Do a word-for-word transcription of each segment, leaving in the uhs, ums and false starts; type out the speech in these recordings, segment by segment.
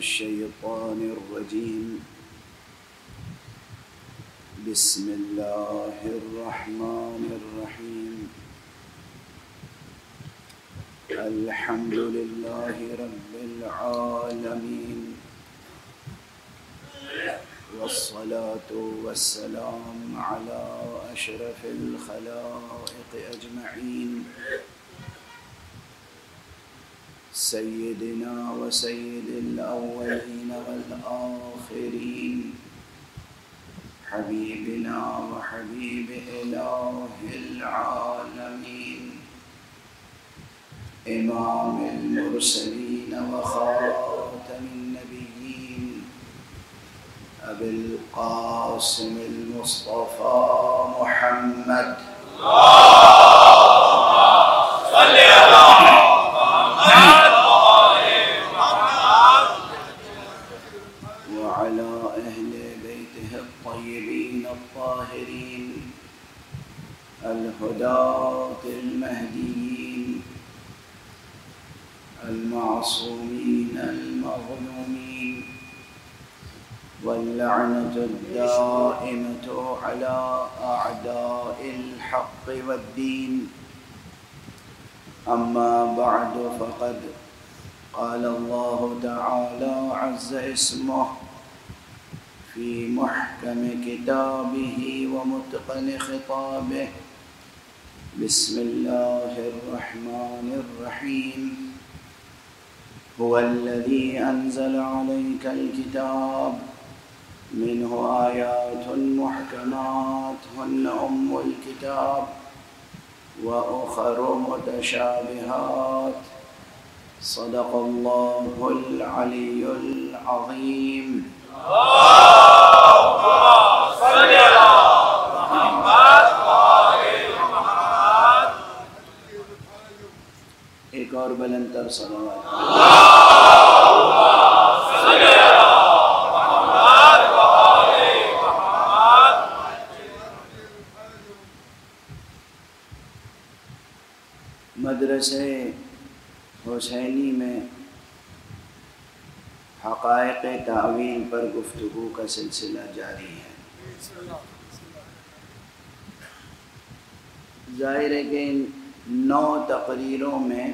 الشيطان الرجيم بسم الله الرحمن الرحيم الحمد لله رب العالمين والصلاة والسلام على أشرف الخلائق أجمعين سيدنا وسيد الأولين والآخرين حبيبنا وحبيب إله العالمين إمام المرسلين وخاتم النبيين أبي القاسم المصطفى محمد صل على محمد وعلى أهل بيته الطيبين الطاهرين الهداة المهديين المعصومين المظلومين واللعنة الدائمة على أعداء الحق والدين أما بعد فقد قال الله تعالى عز اسمه في محكم كتابه ومتقن خطابه بسم الله الرحمن الرحيم هو الذي أنزل عليك الكتاب منه آيات محكمات هن أم الكتاب وأخر متشابهات صدق الله العلي العظيم اللهم صل على محمد وآل محمد ایک اور بلند تر صلوات اللهم صل على محمد وآل محمد مدرسے حسینی میں حقائق تعویل پر گفتگو کا سلسلہ جاری ہے۔ ظاہر ہے کہ ان نو تقریروں میں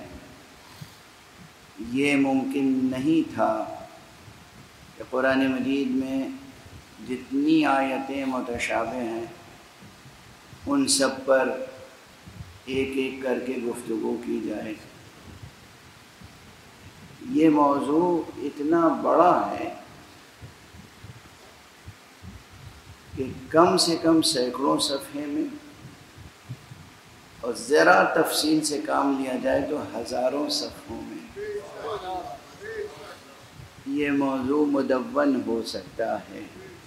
یہ ممکن نہیں تھا کہ قرآن مجید میں جتنی آیتیں متشابہ ہیں ان سب پر ایک ایک کر کے گفتگو کی جائے۔ یہ موضوع اتنا بڑا ہے کہ کم سے کم سینکڑوں صفحے میں اور ذرا تفصیل سے کام لیا جائے تو ہزاروں صفحوں میں یہ موضوع مدون ہو سکتا ہے،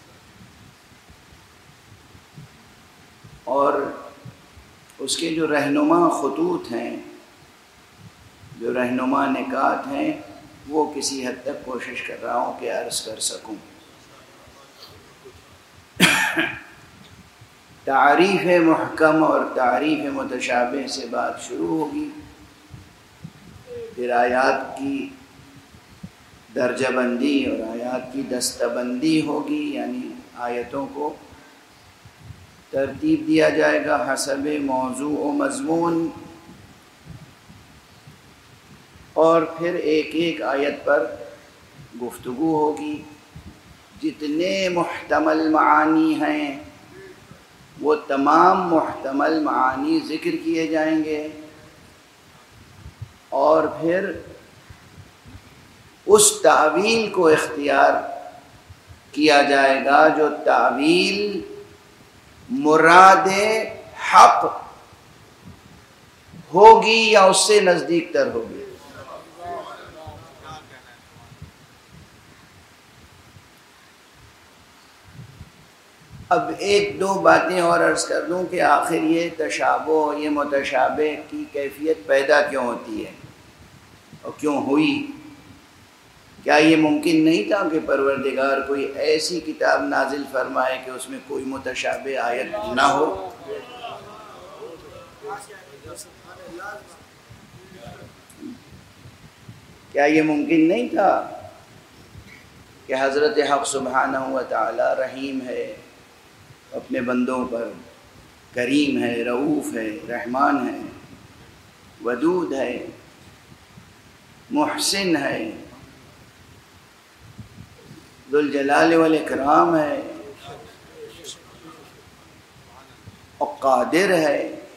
اور اس کے جو رہنما خطوط ہیں، جو رہنما نکات ہیں، وہ کسی حد تک کوشش کر رہا ہوں کہ عرض کر سکوں۔ تعریف محکم اور تعریف متشابہ سے بات شروع ہوگی، پھر آیات کی درجہ بندی اور آیات کی دستہ بندی ہوگی، یعنی آیتوں کو ترتیب دیا جائے گا حسب موضوع و مضمون، اور پھر ایک ایک آیت پر گفتگو ہوگی۔ جتنے محتمل معانی ہیں وہ تمام محتمل معانی ذکر کیے جائیں گے، اور پھر اس تعویل کو اختیار کیا جائے گا جو تعویل مراد حق ہوگی یا اس سے نزدیک تر ہوگی۔ اب ایک دو باتیں اور عرض کر دوں کہ آخر یہ تشابہ، یہ متشابہ کی کیفیت پیدا کیوں ہوتی ہے اور کیوں ہوئی؟ کیا یہ ممکن نہیں تھا کہ پروردگار کوئی ایسی کتاب نازل فرمائے کہ اس میں کوئی متشابہ آیت نہ ہو؟ کیا یہ ممکن نہیں تھا کہ حضرت حق سبحانہ و تعالی رحیم ہے اپنے بندوں پر، کریم ہے، رؤوف ہے، رحمان ہے، ودود ہے، محسن ہے، ذوالجلال والاکرام ہے، اور قادر ہے،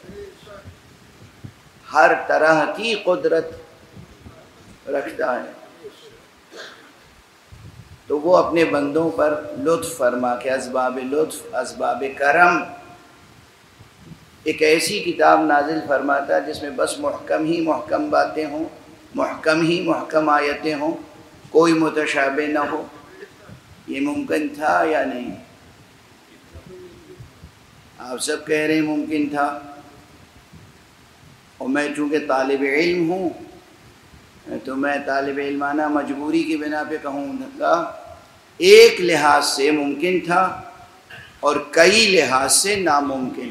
ہر طرح کی قدرت رکھتا ہے۔ تو وہ اپنے بندوں پر لطف فرما کے اسباب لطف، اسباب کرم، ایک ایسی کتاب نازل فرماتا ہے جس میں بس محکم ہی محکم باتیں ہوں، محکم ہی محکم آیتیں ہوں، کوئی متشابہ نہ ہو۔ یہ ممکن تھا یا نہیں؟ آپ سب کہہ رہے ہیں ممکن تھا، اور میں چونکہ طالب علم ہوں تو میں طالب علمانہ مجبوری کی بنا پہ کہوں گا ایک لحاظ سے ممکن تھا اور کئی لحاظ سے ناممکن۔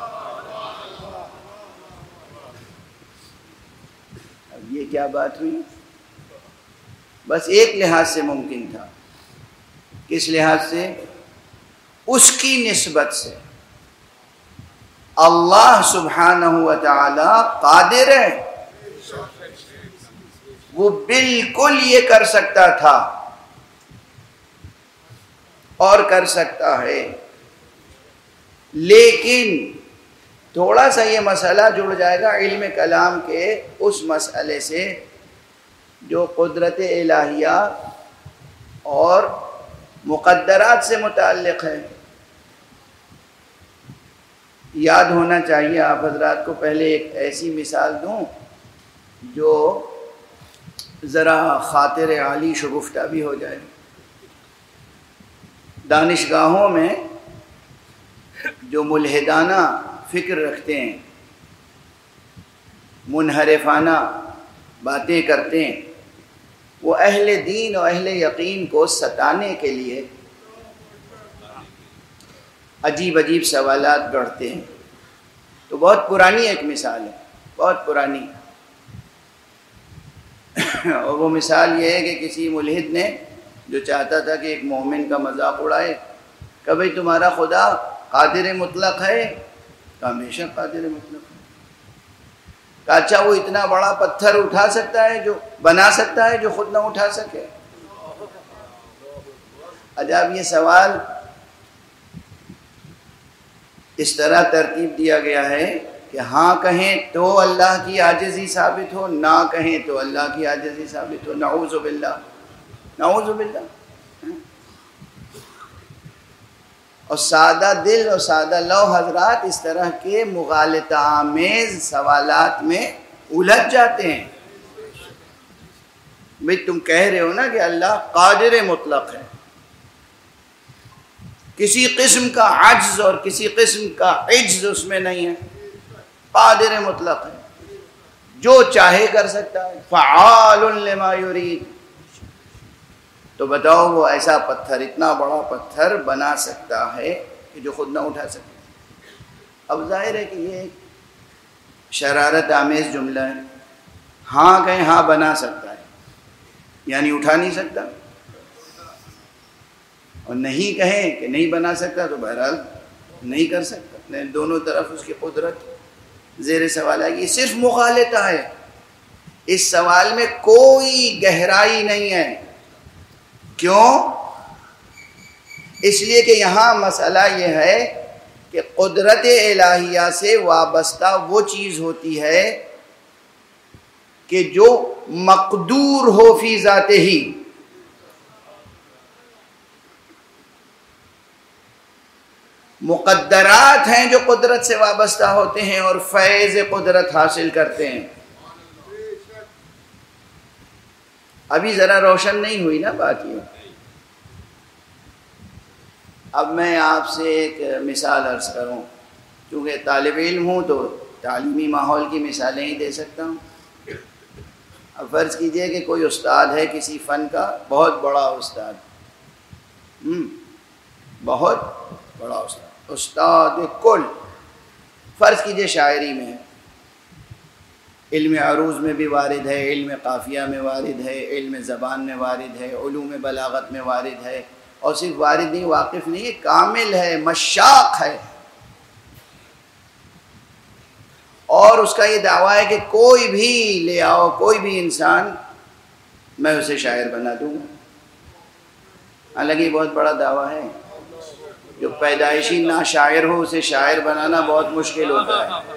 اب یہ کیا بات ہوئی؟ بس ایک لحاظ سے ممکن تھا۔ کس لحاظ سے؟ اس کی نسبت سے اللہ سبحانہ و تعالی قادر ہے، وہ بالکل یہ کر سکتا تھا اور کر سکتا ہے، لیکن تھوڑا سا یہ مسئلہ جڑ جائے گا علم کلام کے اس مسئلے سے جو قدرت الہیہ اور مقدرات سے متعلق ہے۔ یاد ہونا چاہیے آپ حضرات کو، پہلے ایک ایسی مثال دوں جو ذرا خاطر عالی شگفتہ بھی ہو جائے۔ دانشگاہوں میں جو ملحدانہ فکر رکھتے ہیں، منحرفانہ باتیں کرتے ہیں، وہ اہل دین اور اہل یقین کو ستانے کے لیے عجیب عجیب سوالات گڑھتے ہیں۔ تو بہت پرانی ایک مثال ہے، بہت پرانی، اور وہ مثال یہ ہے کہ کسی ملحد نے جو چاہتا تھا کہ ایک مومن کا مذاق اڑائے، کہ بھئی تمہارا خدا قادر مطلق ہے؟ کہ ہمیشہ قادر مطلق ہے۔ کہ اچھا وہ اتنا بڑا پتھر اٹھا سکتا ہے، جو بنا سکتا ہے جو خود نہ اٹھا سکے؟ عجب یہ سوال اس طرح ترتیب دیا گیا ہے کہ ہاں کہیں تو اللہ کی عاجزی ثابت ہو، نہ کہیں تو اللہ کی عاجزی ثابت ہو۔ نعوذ باللہ، نعوذ باللہ۔ اور سادہ دل اور سادہ لو حضرات اس طرح کے مغالطہ آمیز سوالات میں الجھ جاتے ہیں۔ بھئی تم کہہ رہے ہو نا کہ اللہ قادر مطلق ہے، کسی قسم کا عجز اور کسی قسم کا عجز اس میں نہیں ہے، قادر مطلق ہے، جو چاہے کر سکتا ہے، فعال لما یرید۔ تو بتاؤ وہ ایسا پتھر، اتنا بڑا پتھر بنا سکتا ہے کہ جو خود نہ اٹھا سکے؟ اب ظاہر ہے کہ یہ ایک شرارت آمیز جملہ ہے۔ ہاں کہیں ہاں بنا سکتا ہے، یعنی اٹھا نہیں سکتا، اور نہیں کہیں کہ نہیں بنا سکتا تو بہرحال نہیں کر سکتا۔ دونوں طرف اس کی قدرت زیر سوال ہے۔ یہ صرف مغالطہ ہے، اس سوال میں کوئی گہرائی نہیں ہے۔ کیوں؟ اس لیے کہ یہاں مسئلہ یہ ہے کہ قدرت الہیہ سے وابستہ وہ چیز ہوتی ہے کہ جو مقدور ہو فی ذات ہی، مقدرات ہیں جو قدرت سے وابستہ ہوتے ہیں اور فیض قدرت حاصل کرتے ہیں۔ ابھی ذرا روشن نہیں ہوئی نا بات یہ۔ اب میں آپ سے ایک مثال عرض کروں، چونکہ طالب علم ہوں تو تعلیمی ماحول کی مثالیں ہی دے سکتا ہوں۔ اب فرض کیجئے کہ کوئی استاد ہے کسی فن کا، بہت بڑا استاد، ہم بہت بڑا استاد، استاد کل، فرض کیجئے شاعری میں ہے، علم عروض میں بھی وارد ہے، علم قافیہ میں وارد ہے، علم زبان میں وارد ہے، علوم بلاغت میں وارد ہے، اور صرف وارد نہیں، واقف نہیں ہے، کامل ہے، مشاق ہے. اور اس کا یہ دعویٰ ہے کہ کوئی بھی لے آؤ، کوئی بھی انسان، میں اسے شاعر بنا دوں گا. حالانکہ یہ بہت بڑا دعویٰ ہے. جو پیدائشی نہ شاعر ہو اسے شاعر بنانا بہت مشکل ہوتا ہے.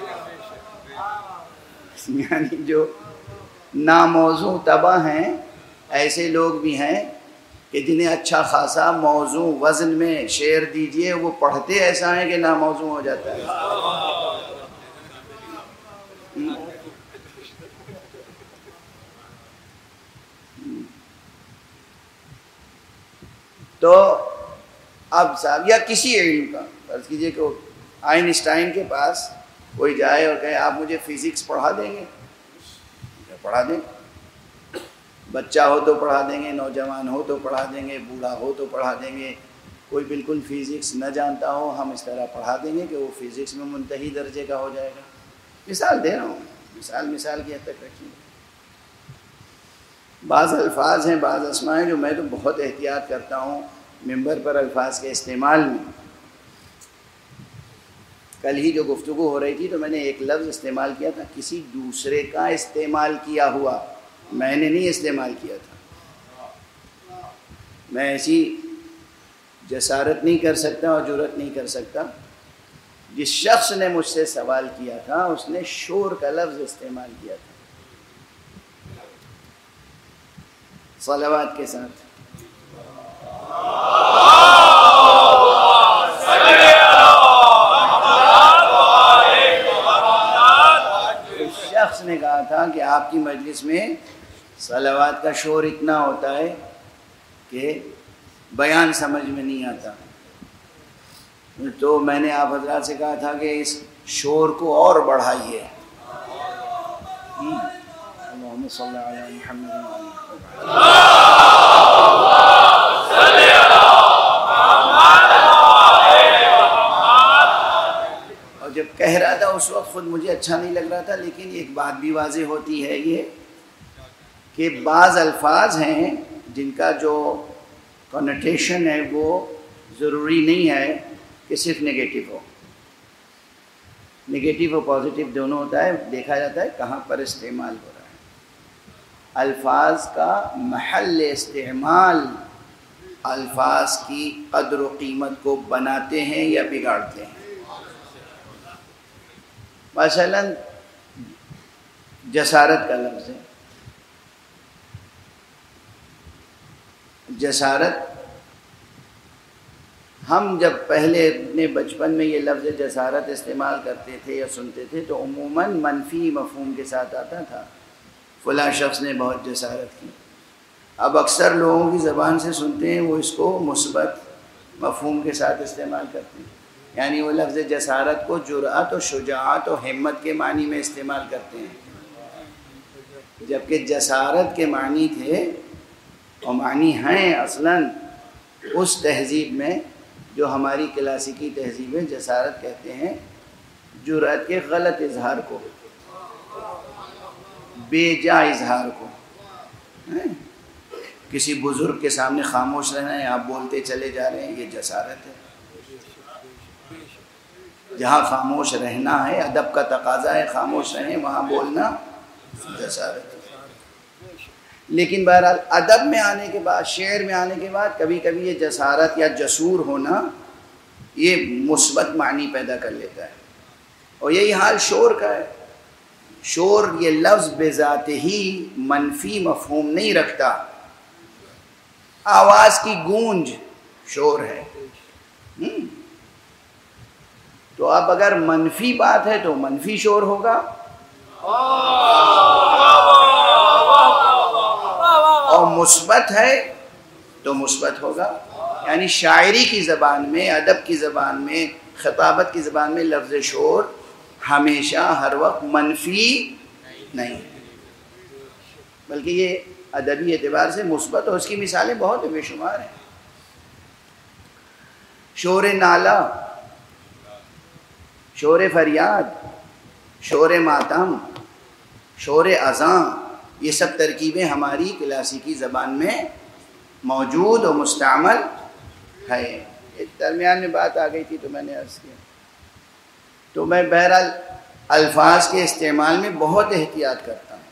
یعنی جو ناموضوع طبع ہیں، ایسے لوگ بھی ہیں کہ جنہیں اچھا خاصا موضوع وزن میں شعر دیجئے، وہ پڑھتے ایسا ہیں کہ ناموضوع ہو جاتا ہے. تو اب صاحب، یا کسی علم کا فرض کیجئے کہ آئنسٹائن کے پاس کوئی جائے اور کہے آپ مجھے فزکس پڑھا دیں گے، پڑھا دیں. بچہ ہو تو پڑھا دیں گے، نوجوان ہو تو پڑھا دیں گے، بوڑھا ہو تو پڑھا دیں گے. کوئی بالکل فزکس نہ جانتا ہو، ہم اس طرح پڑھا دیں گے کہ وہ فزکس میں منتہی درجے کا ہو جائے گا. مثال دے رہا ہوں، مثال مثال کی حد تک رکھیے. بعض الفاظ ہیں، بعض اسماء ہیں جو میں تو بہت احتیاط کرتا ہوں ممبر پر الفاظ کے استعمال میں. کل ہی جو گفتگو ہو رہی تھی تو میں نے ایک لفظ استعمال کیا تھا، کسی دوسرے کا استعمال کیا ہوا، میں نے نہیں استعمال کیا تھا. میں ایسی جسارت نہیں کر سکتا اور جرأت نہیں کر سکتا. جس شخص نے مجھ سے سوال کیا تھا اس نے شور کا لفظ استعمال کیا تھا صلوات کے ساتھ. شخص نے کہا تھا کہ آپ کی مجلس میں صلوات کا شور اتنا ہوتا ہے کہ بیان سمجھ میں نہیں آتا. تو میں نے آپ حضرات سے کہا تھا کہ اس شور کو اور بڑھائیے. اللہم صلی علی محمد. اور جب کہہ رہا تھا اس وقت خود مجھے اچھا نہیں لگ رہا تھا، لیکن ایک بات بھی واضح ہوتی ہے یہ کہ بعض الفاظ ہیں جن کا جو کنوٹیشن ہے وہ ضروری نہیں ہے کہ صرف نگیٹو ہو. نگیٹو اور پازیٹیو دونوں ہوتا ہے، دیکھا جاتا ہے کہاں پر استعمال ہو رہا ہے. الفاظ کا محل استعمال الفاظ کی قدر و قیمت کو بناتے ہیں یا بگاڑتے ہیں. مثلا جسارت کا لفظ ہے. جسارت، ہم جب پہلے اپنے بچپن میں یہ لفظ جسارت استعمال کرتے تھے یا سنتے تھے تو عموماً منفی مفہوم کے ساتھ آتا تھا، فلاں شخص نے بہت جسارت کی. اب اکثر لوگوں کی زبان سے سنتے ہیں وہ اس کو مثبت مفہوم کے ساتھ استعمال کرتے ہیں، یعنی وہ لفظ جسارت کو جرأت و شجاعت و ہمت کے معنی میں استعمال کرتے ہیں، جبکہ جسارت کے معنی تھے اور معنی ہیں اصلاً اس تہذیب میں جو ہماری کلاسیکی تہذیب ہے. جسارت کہتے ہیں جرأت کے غلط اظہار کو، بے جا اظہار کو. کسی بزرگ کے سامنے خاموش رہنا ہے، آپ بولتے چلے جا رہے ہیں، یہ جسارت ہے. جہاں خاموش رہنا ہے، ادب کا تقاضا ہے خاموش رہیں، وہاں بولنا جسارت ہے. لیکن بہرحال ادب میں آنے کے بعد، شعر میں آنے کے بعد کبھی کبھی یہ جسارت یا جسور ہونا یہ مثبت معنی پیدا کر لیتا ہے، اور یہی حال شور کا ہے. شور یہ لفظ بذات ہی منفی مفہوم نہیں رکھتا، آواز کی گونج شور ہے. تو اب اگر منفی بات ہے تو منفی شور ہوگا، اور مثبت ہے تو مثبت ہوگا. یعنی شاعری کی زبان میں، ادب کی زبان میں، خطابت کی زبان میں لفظ شور ہمیشہ ہر وقت منفی نہیں ہے، بلکہ یہ ادبی اعتبار سے مثبت، اور اس کی مثالیں بہت بے شمار ہیں. شور نالہ، شور فریاد، شور ماتم، شور اذاں، یہ سب ترکیبیں ہماری کلاسیکی زبان میں موجود و مستعمل ہے۔ درمیان میں بات آ گئی تھی تو میں نے عرض کیا، تو میں بہرحال الفاظ کے استعمال میں بہت احتیاط کرتا ہوں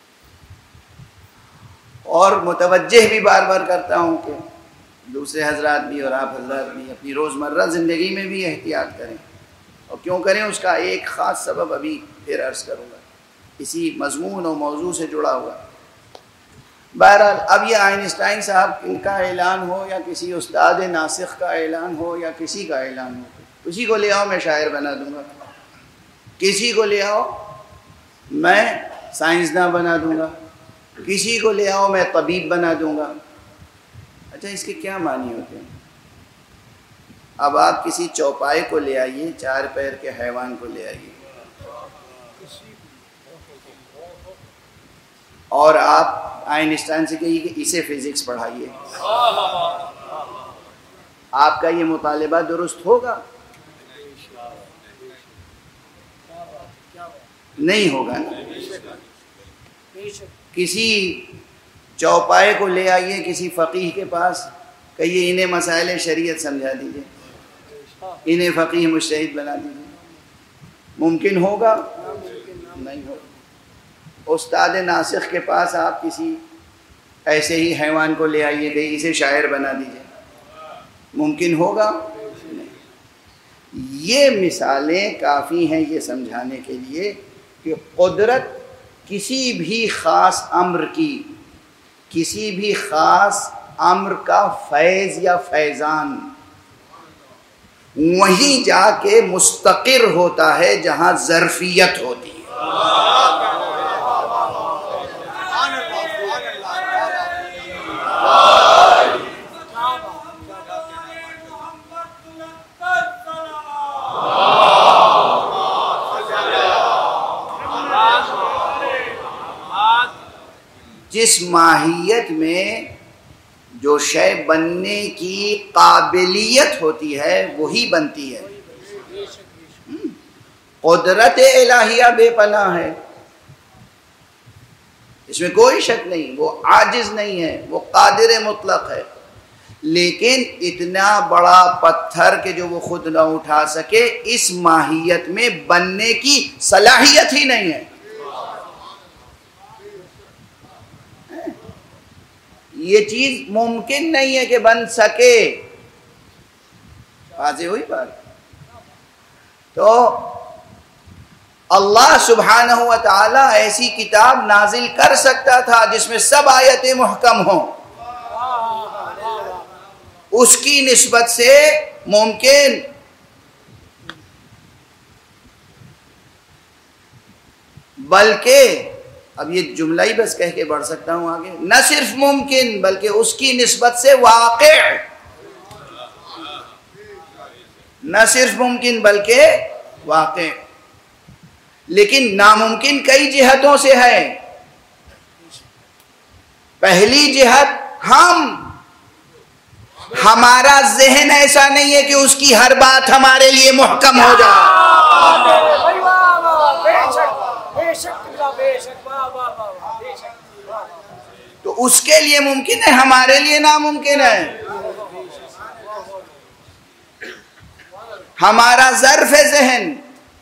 اور متوجہ بھی بار بار کرتا ہوں کہ دوسرے حضرات بھی اور آپ حضرات بھی اپنی روزمرہ زندگی میں بھی احتیاط کریں۔ اور کیوں کریں اس کا ایک خاص سبب ابھی پھر عرض کروں گا، اسی مضمون اور موضوع سے جڑا ہوا۔ بہرحال اب یہ آئنسٹائن صاحب ان کا اعلان ہو یا کسی استاد ناسخ کا اعلان ہو یا کسی کا اعلان ہو، کسی کو لے آؤ میں شاعر بنا دوں گا، کسی کو لے آؤ میں سائنسداں بنا دوں گا، کسی کو لے آؤ میں طبیب بنا دوں گا۔ اچھا اس کے کیا معنی ہوتے ہیں؟ اب آپ کسی چوپائے کو لے آئیے، چار پیر کے حیوان کو لے آئیے، اور آپ آئنسٹائن سے کہیے کہ اسے فزکس پڑھائیے، آپ کا یہ مطالبہ درست ہوگا؟ نہیں ہوگا نا۔ کسی چوپائے کو لے آئیے کسی فقیہ کے پاس، کہیے انہیں مسائل شریعت سمجھا دیجیے، انہیں فقیہ مجتہد بنا دیجیے، ممکن ہوگا؟ نہیں ہوگا۔ استاد ناسخ کے پاس آپ کسی ایسے ہی حیوان کو لے آئیے کہ اسے شاعر بنا دیجیے، ممکن ہوگا؟ نہیں۔ یہ مثالیں کافی ہیں یہ سمجھانے کے لیے کہ قدرت کسی بھی خاص امر کی، کسی بھی خاص امر کا فیض یا فیضان وہیں جا کے مستقر ہوتا ہے جہاں ظرفیت ہوتی ہے۔ جس ماہیت میں جو شے بننے کی قابلیت ہوتی ہے وہی بنتی ہے۔ قدرت الہیہ بے پناہ ہے، اس میں کوئی شک نہیں، وہ عاجز نہیں ہے، وہ قادر مطلق ہے، لیکن اتنا بڑا پتھر کہ جو وہ خود نہ اٹھا سکے، اس ماہیت میں بننے کی صلاحیت ہی نہیں ہے۔ یہ چیز ممکن نہیں ہے کہ بن سکے۔ واضح ہوئی بات؟ تو اللہ سبحانہ و تعالی ایسی کتاب نازل کر سکتا تھا جس میں سب آیتیں محکم ہوں، اس کی نسبت سے ممکن بلکہ اب یہ جملہ ہی بس کہہ کے بڑھ سکتا ہوں آگے، نہ صرف ممکن بلکہ اس کی نسبت سے واقع، نہ صرف ممکن بلکہ واقع۔ لیکن ناممکن کئی جہتوں سے ہے۔ پہلی جہت، ہم ہمارا ذہن ایسا نہیں ہے کہ اس کی ہر بات ہمارے لیے محکم ہو جائے۔ تو اس کے لیے ممکن ہے، ہمارے لیے ناممکن ہے۔ ہمارا ظرف ذہن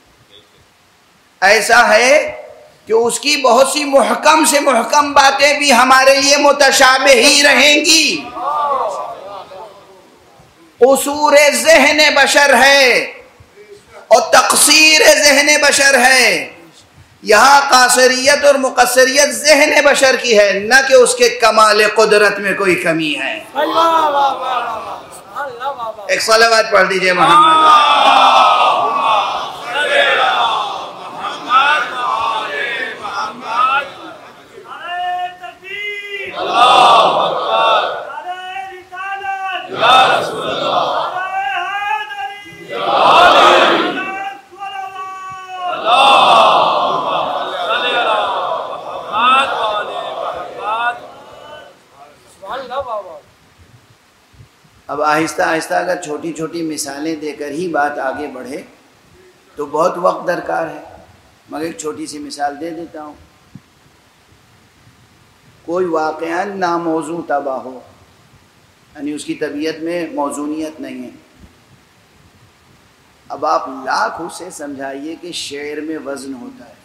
ایسا ہے کہ اس کی بہت سی محکم سے محکم باتیں بھی ہمارے لیے متشابہ ہی رہیں گی۔ قصور ذہن بشر ہے اور تقصیر ذہن بشر ہے۔ یہاں قاصریت اور مقصریت ذہن بشر کی ہے، نہ کہ اس کے کمال قدرت میں کوئی کمی ہے۔ ایک صلوات پڑھ دیجئے محمد۔ اب آہستہ آہستہ اگر چھوٹی چھوٹی مثالیں دے کر ہی بات آگے بڑھے تو بہت وقت درکار ہے، مگر ایک چھوٹی سی مثال دے دیتا ہوں۔ کوئی واقعہ ناموضوع تباہ ہو، یعنی اس کی طبیعت میں موضوعیت نہیں ہے. اب آپ لاکھ اسے سمجھائیے کہ شعر میں وزن ہوتا ہے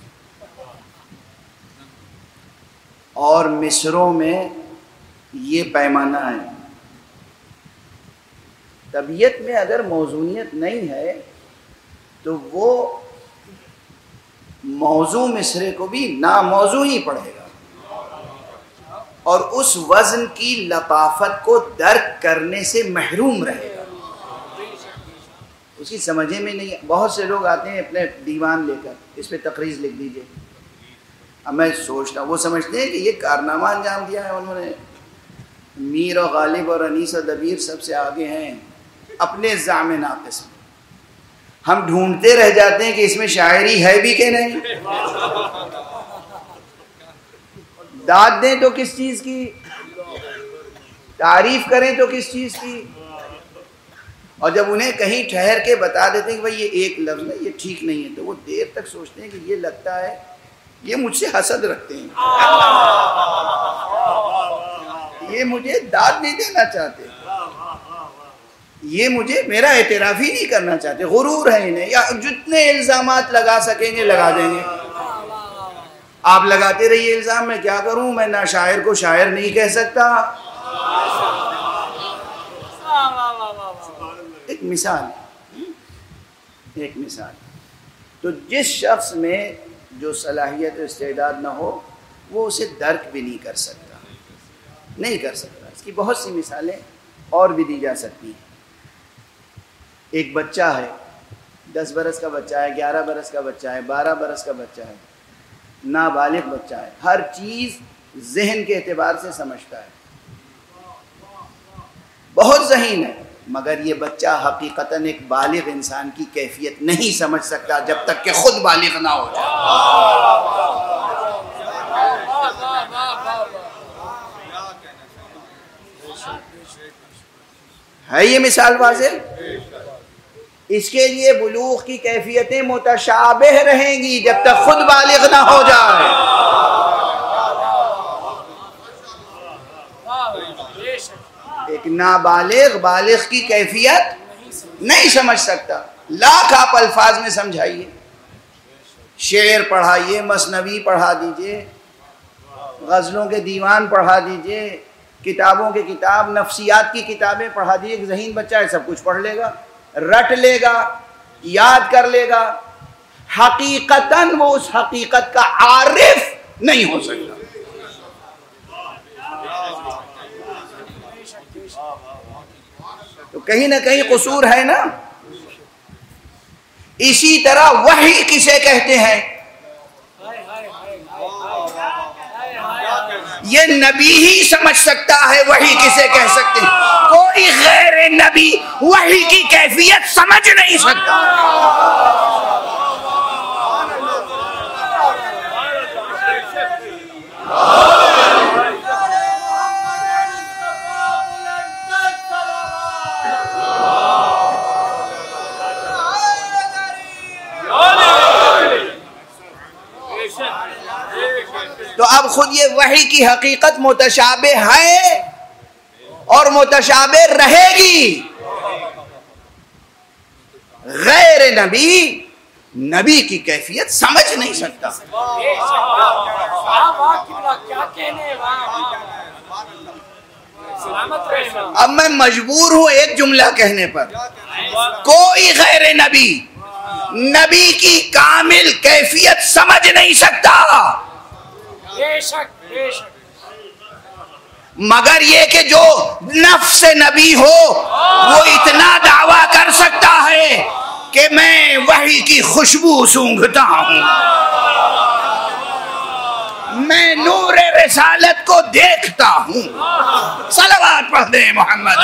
اور مصروں میں یہ پیمانہ ہے. طبیعت میں اگر موضوعیت نہیں ہے تو وہ موضوع مصرے کو بھی ناموضوع ہی پڑھے گا اور اس وزن کی لطافت کو درک کرنے سے محروم رہے گا. اس کی سمجھے میں نہیں. بہت سے لوگ آتے ہیں اپنے دیوان لے کر اس پہ تقریر لکھ دیجئے. اب میں سوچتا ہوں وہ سمجھتے ہیں کہ یہ کارنامہ انجام دیا ہے انہوں نے. میر و غالب اور انیس و دبیر سب سے آگے ہیں اپنے زعم ناقص میں. ہم ڈھونڈتے رہ جاتے ہیں کہ اس میں شاعری ہے بھی کہ نہیں. داد دیں تو کس چیز کی، تعریف کریں تو کس چیز کی. اور جب انہیں کہیں ٹھہر کے بتا دیتے ہیں کہ بھائی یہ ایک لفظ ہے یہ ٹھیک نہیں ہے، تو وہ دیر تک سوچتے ہیں کہ یہ لگتا ہے یہ مجھ سے حسد رکھتے ہیں، یہ مجھے داد نہیں دینا چاہتے، یہ مجھے میرا اعتراف ہی نہیں کرنا چاہتے. غرور ہے انہیں، یا جتنے الزامات لگا سکیں گے لگا دیں گے. آپ لگاتے رہیے الزام، میں کیا کروں، میں نہ شاعر کو شاعر نہیں کہہ سکتا. ایک مثال ایک مثال تو جس شخص میں جو صلاحیت استعداد نہ ہو وہ اسے درک بھی نہیں کر سکتا نہیں کر سکتا. اس کی بہت سی مثالیں اور بھی دی جا سکتی ہیں. ایک بچہ ہے، دس برس کا بچہ ہے، گیارہ برس کا بچہ ہے، بارہ برس کا بچہ ہے، نابالغ بچہ ہے، ہر چیز ذہن کے اعتبار سے سمجھتا ہے، بہت ذہین ہے، مگر یہ بچہ حقیقتاً ایک بالغ انسان کی کیفیت نہیں سمجھ سکتا جب تک کہ خود بالغ نہ ہو جائے. ہے یہ مثال واضح؟ اس کے لیے بلوغ کی کیفیتیں متشابہ رہیں گی جب تک خود بالغ نہ ہو جائے. ایک نابالغ بالغ کی کیفیت نہیں سمجھ سکتا. لاکھ آپ الفاظ میں سمجھائیے، شعر پڑھائیے، مثنوی پڑھا دیجئے، غزلوں کے دیوان پڑھا دیجئے، کتابوں کے کتاب نفسیات کی کتابیں پڑھا دیجئے. ایک ذہین بچہ ہے سب کچھ پڑھ لے گا، رٹ لے گا، یاد کر لے گا. حقیقتاً وہ اس حقیقت کا عارف نہیں ہو سکتا. تو کہیں نہ کہیں قصور ہے نا. اسی طرح وحی کسے کہتے ہیں؟ یہ نبی ہی سمجھ سکتا ہے وحی کسے کہہ سکتے ہیں. کوئی غیر نبی وحی کی کیفیت سمجھ نہیں سکتا. تو اب خود یہ وحی کی حقیقت متشابہ ہے اور متشابہ رہے گی. غیر نبی نبی کی کیفیت سمجھ نہیں سکتا. اب میں مجبور ہوں ایک جملہ کہنے پر، کوئی غیر نبی نبی کی کامل کیفیت سمجھ نہیں سکتا، مگر یہ کہ جو نفس نبی ہو وہ اتنا دعویٰ کر سکتا ہے کہ میں وحی کی خوشبو سونگھتا ہوں، میں نور رسالت کو دیکھتا ہوں. صلوات پڑھ دیں محمد.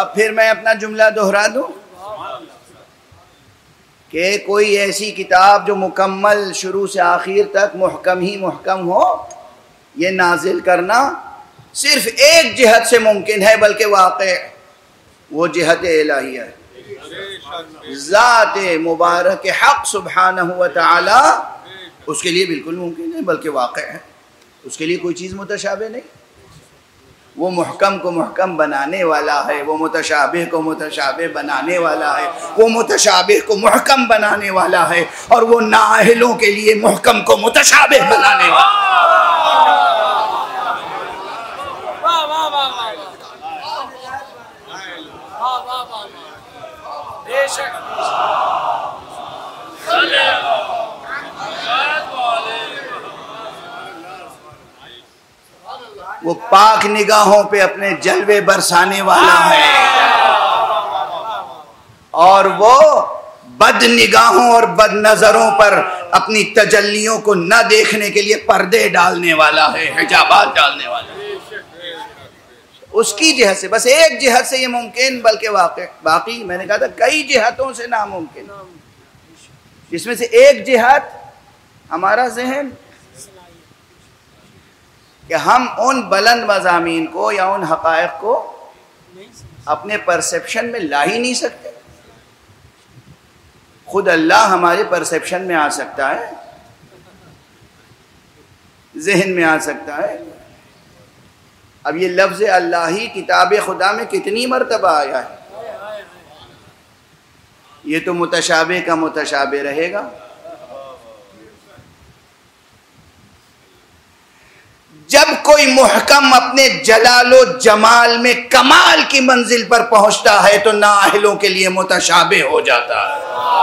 اب پھر میں اپنا جملہ دہرا دوں کہ کوئی ایسی کتاب جو مکمل شروع سے آخر تک محکم ہی محکم ہو، یہ نازل کرنا صرف ایک جہت سے ممکن ہے، بلکہ واقع وہ جہت الہیہ ہے، ذات مبارک حق سبحانہ و تعالی اس کے لیے بالکل ممکن ہے، بلکہ واقع ہے، اس کے لیے کوئی چیز متشابہ نہیں۔ وہ محکم کو محکم بنانے والا ہے، وہ متشابہ کو متشابہ بنانے والا ہے، وہ متشابہ کو محکم بنانے والا ہے، اور وہ نااہلوں کے لیے محکم کو متشابہ بنانے والا ہے۔ وہ پاک نگاہوں پہ اپنے جلوے برسانے والا ہے، اور وہ بد نگاہوں اور بد نظروں پر اپنی تجلیوں کو نہ دیکھنے کے لیے پردے ڈالنے والا ہے، حجابات ڈالنے والا ہے۔ اس کی جہت سے، بس ایک جہت سے یہ ممکن، بلکہ واقع باقی میں نے کہا تھا کئی جہتوں سے ناممکن، جس میں سے ایک جہت ہمارا ذہن، کہ ہم ان بلند مضامین کو یا ان حقائق کو اپنے پرسیپشن میں لا ہی نہیں سکتے۔ خود اللہ ہمارے پرسیپشن میں آ سکتا ہے، ذہن میں آ سکتا ہے۔ اب یہ لفظ اللہ ہی کتاب خدا میں کتنی مرتبہ آیا ہے؟ یہ تو متشابہ کا متشابہ رہے گا۔ جب کوئی محکم اپنے جلال و جمال میں کمال کی منزل پر پہنچتا ہے تو نااہلوں کے لیے متشابہ ہو جاتا ہے۔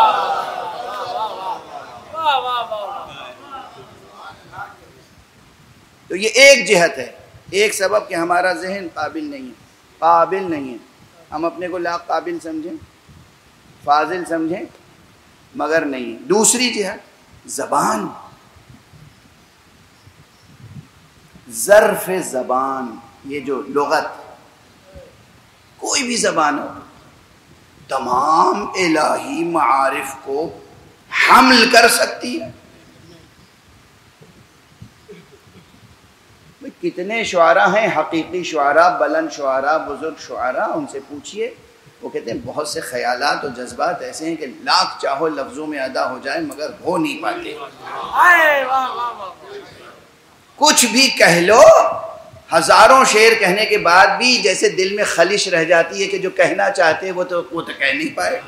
تو یہ ایک جہت ہے، ایک سبب کہ ہمارا ذہن قابل نہیں ہے، قابل نہیں ہے۔ ہم اپنے کو لا قابل سمجھیں، فاضل سمجھیں، مگر نہیں۔ دوسری جہت زبان، ظرف زبان، یہ جو لغت، کوئی بھی زبان ہو، تمام الہی معارف کو حمل کر سکتی ہے۔ کتنے شعراء ہیں، حقیقی شعراء، بلند شعراء، بزرگ شعراء، ان سے پوچھئے، وہ کہتے ہیں بہت سے خیالات اور جذبات ایسے ہیں کہ لاکھ چاہو لفظوں میں ادا ہو جائیں مگر ہو نہیں پاتے۔ کچھ بھی کہہ لو، ہزاروں شعر کہنے کے بعد بھی جیسے دل میں خلش رہ جاتی ہے کہ جو کہنا چاہتے وہ تو وہ تو کہہ نہیں پائے،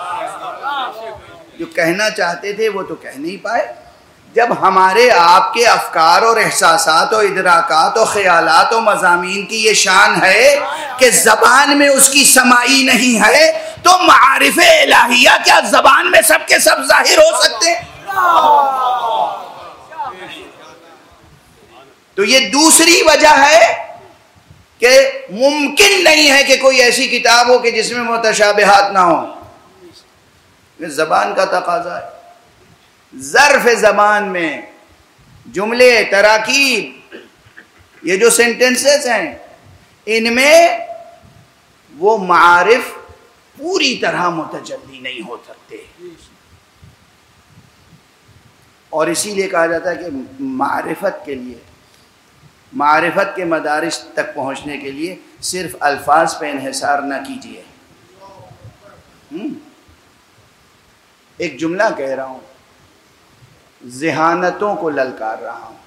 جو کہنا چاہتے تھے وہ تو کہہ نہیں پائے۔ جب ہمارے آپ کے افکار اور احساسات اور ادراکات اور خیالات و مضامین کی یہ شان ہے کہ زبان میں اس کی سمائی نہیں ہے، تو معارف الہیہ کیا زبان میں سب کے سب ظاہر ہو سکتے ہیں؟ تو یہ دوسری وجہ ہے کہ ممکن نہیں ہے کہ کوئی ایسی کتاب ہو کہ جس میں متشابہات نہ ہو۔ یہ زبان کا تقاضا ہے۔ ظرف زبان میں جملے، تراکیب، یہ جو سینٹنسز ہیں، ان میں وہ معارف پوری طرح متجلی نہیں ہو سکتے، اور اسی لیے کہا جاتا ہے کہ معرفت کے لیے، معرفت کے مدارس تک پہنچنے کے لیے صرف الفاظ پہ انحصار نہ کیجیے۔ ایک جملہ کہہ رہا ہوں، ذہانتوں کو للکار رہا ہوں،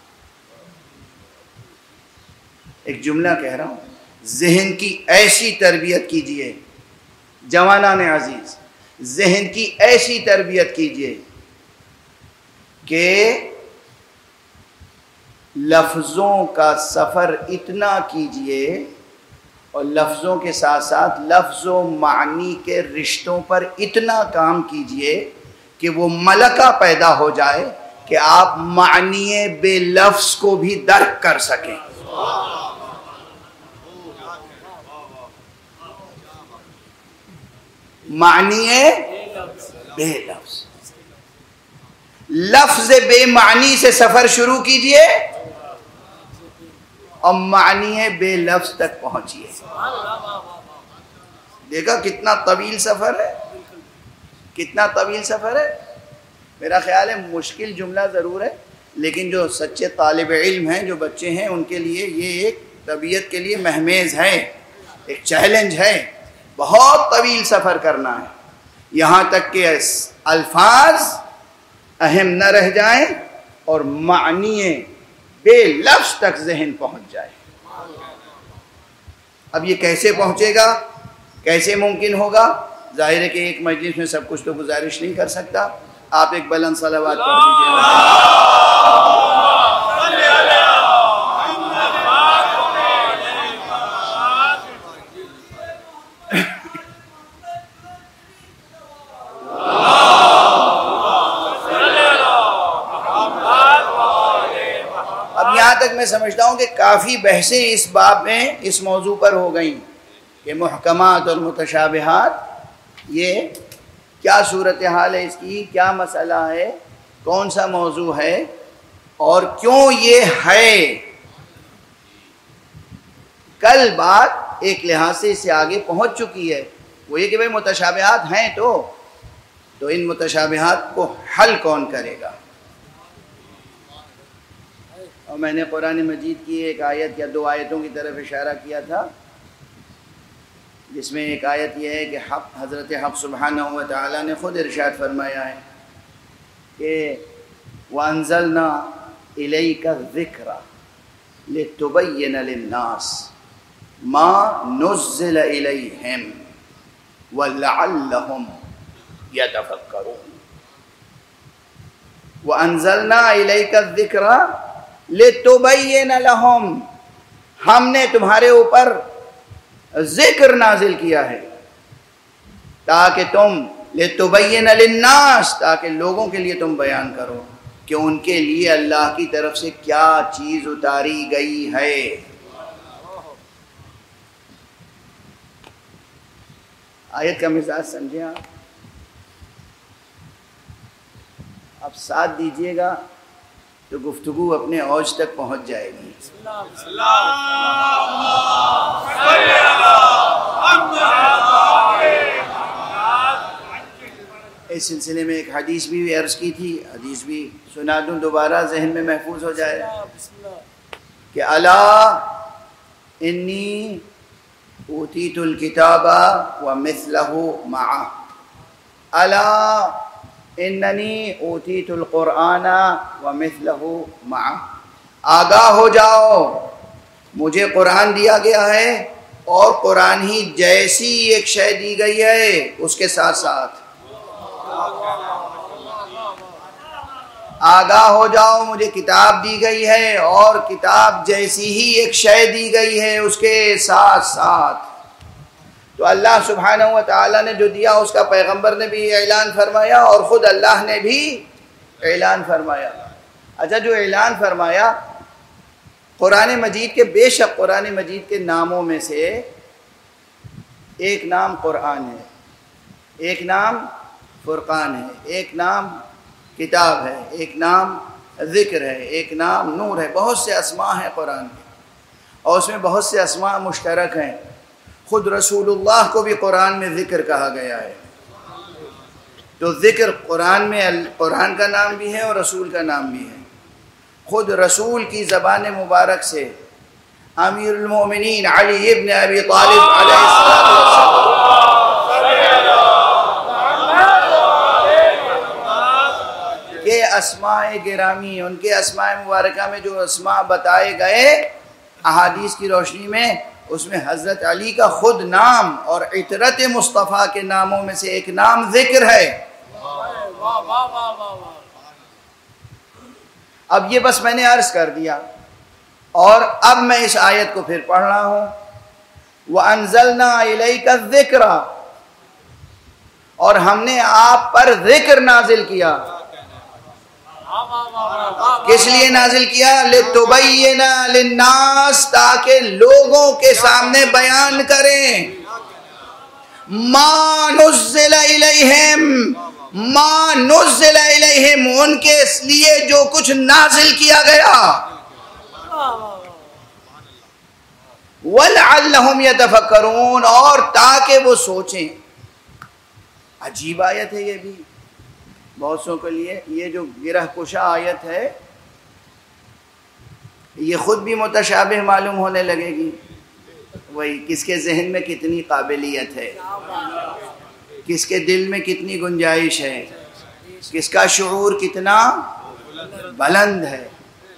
ایک جملہ کہہ رہا ہوں، ذہن کی ایسی تربیت کیجیے جوانان عزیز، ذہن کی ایسی تربیت کیجیے کہ لفظوں کا سفر اتنا کیجیے، اور لفظوں کے ساتھ ساتھ لفظ و معنی کے رشتوں پر اتنا کام کیجیے کہ وہ ملکہ پیدا ہو جائے کہ آپ معنی بے لفظ کو بھی درک کر سکیں۔ معنی بے لفظ، لفظ بے معنی سے سفر شروع کیجئے اور معنی بے لفظ تک پہنچیے۔ دیکھا کتنا طویل سفر ہے، کتنا طویل سفر ہے. میرا خیال ہے مشکل جملہ ضرور ہے، لیکن جو سچے طالب علم ہیں، جو بچے ہیں، ان کے لیے یہ ایک طبیعت کے لیے مہمیز ہے، ایک چیلنج ہے. بہت طویل سفر کرنا ہے، یہاں تک کہ الفاظ اہم نہ رہ جائیں اور معنی بے لفظ تک ذہن پہنچ جائے. اب یہ کیسے پہنچے گا، کیسے ممکن ہوگا؟ ظاہر ہے کہ ایک مجلس میں سب کچھ تو گزارش نہیں کر سکتا. آپ ایک بلند صلوات پڑھ دیجیے. اب یہاں تک میں سمجھتا ہوں کہ کافی بحثیں اس باب میں اس موضوع پر ہو گئیں کہ محکمات اور متشابہات یہ کیا صورتحال ہے، اس کی کیا مسئلہ ہے، کون سا موضوع ہے اور کیوں یہ ہے. کل بات ایک لحاظ سے اس سے آگے پہنچ چکی ہے، وہ یہ کہ بھئی متشابہات ہیں تو تو ان متشابہات کو حل کون کرے گا. اور میں نے قرآن مجید کی ایک آیت یا دو آیتوں کی طرف اشارہ کیا تھا، جس میں ایک آیت یہ ہے کہ حق حضرت حق سبحانہ و تعالیٰ نے خود ارشاد فرمایا ہے کہ وَأَنزَلْنَا إِلَيْكَ الذِّكْرَ لِتُبَيِّنَ لِلنَّاسِ مَا نُزِّلَ إِلَيْهِمْ وَلَعَلَّهُمْ يَتَفَكَّرُونَ. وَأَنزَلْنَا إِلَيْكَ الذِّكْرَ لِتُبَيِّنَ لَهُمْ، ہم نے تمہارے اوپر ذکر نازل کیا ہے تاکہ تم لِتُبَيِّنَ لِلنَّاسِ، تاکہ لوگوں کے لیے تم بیان کرو کہ ان کے لیے اللہ کی طرف سے کیا چیز اتاری گئی ہے. آیت کا مزاج سمجھیں آپ. اب ساتھ دیجئے گا تو گفتگو اپنے اوج تک پہنچ جائے گی. اس سلسلے میں ایک حدیث بھی عرض کی تھی، حدیث بھی سنا دوں دوبارہ، ذہن میں محفوظ ہو جائے کہ الا انی اوتیت الکتاب ومثلہ معہ، الا اننی اوتیت القرآن ومثلہ معہ، آگاہ ہو جاؤ مجھے قرآن دیا گیا ہے اور قرآن ہی جیسی ایک شے دی گئی ہے اس کے ساتھ ساتھ. آگاہ ہو جاؤ مجھے کتاب دی گئی ہے اور کتاب جیسی ہی ایک شے دی گئی ہے اس کے ساتھ ساتھ. تو اللہ سبحانہ و تعالیٰ نے جو دیا اس کا پیغمبر نے بھی اعلان فرمایا اور خود اللہ نے بھی اعلان فرمایا. اچھا، جو اعلان فرمایا قرآن مجید کے، بے شک قرآن مجید کے ناموں میں سے ایک نام قرآن ہے، ایک نام فرقان ہے، ایک نام کتاب ہے، ایک نام ذکر ہے، ایک نام نور ہے. بہت سے اسماء ہیں قرآن کے اور اس میں بہت سے اسماء مشترک ہیں. خود رسول اللہ کو بھی قرآن میں ذکر کہا گیا ہے. تو ذکر قرآن میں قرآن کا نام بھی ہے اور رسول کا نام بھی ہے. خود رسول کی زبان مبارک سے امیر المومنین علی ابن ابی طالب علیہ السلام کے اسماء گرامی، ان کے اسماء مبارکہ میں جو اسماء بتائے گئے احادیث کی روشنی میں، اس میں حضرت علی کا خود نام اور عطرت مصطفیٰ کے ناموں میں سے ایک نام ذکر ہے. اب یہ بس میں نے عرض کر دیا اور اب میں اس آیت کو پھر پڑھ رہا ہوں. وَأَنزَلْنَا إِلَيْكَ الذِّكْرَ، اور ہم نے آپ پر ذکر نازل کیا. کس لیے نازل کیا؟ لِتُبَيِّنَ لِلنَّاسِ، تاکہ لوگوں کے سامنے بیان کریں مَا نُزِّلَ إِلَيْهِمْ، مَا نُزِّلَ إِلَيْهِمْ، ان کے لیے جو کچھ نازل کیا گیا. وَلَعَلَّهُمْ يَتَفَكَّرُونَ، اور تاکہ وہ سوچیں. عجیب آیت ہے یہ بھی بہت سو کے لیے. یہ جو گرہ کشا آیت ہے یہ خود بھی متشابہ معلوم ہونے لگے گی. وہی کس کے ذہن میں کتنی قابلیت ہے، کس کے دل میں کتنی گنجائش ہے، کس کا شعور کتنا بلند ہے.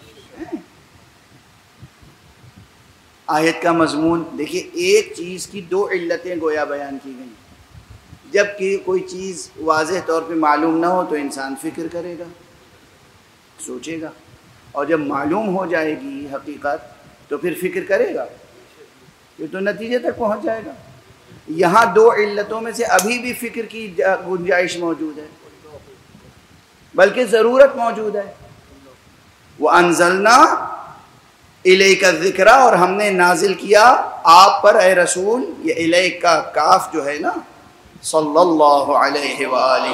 آیت کا مضمون دیکھیے، ایک چیز کی دو علتیں گویا بیان کی گئیں. جب کہ کوئی چیز واضح طور پہ معلوم نہ ہو تو انسان فکر کرے گا، سوچے گا، اور جب معلوم ہو جائے گی حقیقت تو پھر فکر کرے گا، یہ تو نتیجے تک پہنچ جائے گا. یہاں دو علتوں میں سے ابھی بھی فکر کی گنجائش موجود ہے، بلکہ ضرورت موجود ہے. وَأَنزَلْنَا الیک الذکر، اور ہم نے نازل کیا آپ پر اے رسول. یہ الیک کا کاف جو ہے نا، صلی اللہ علیہ وآلہ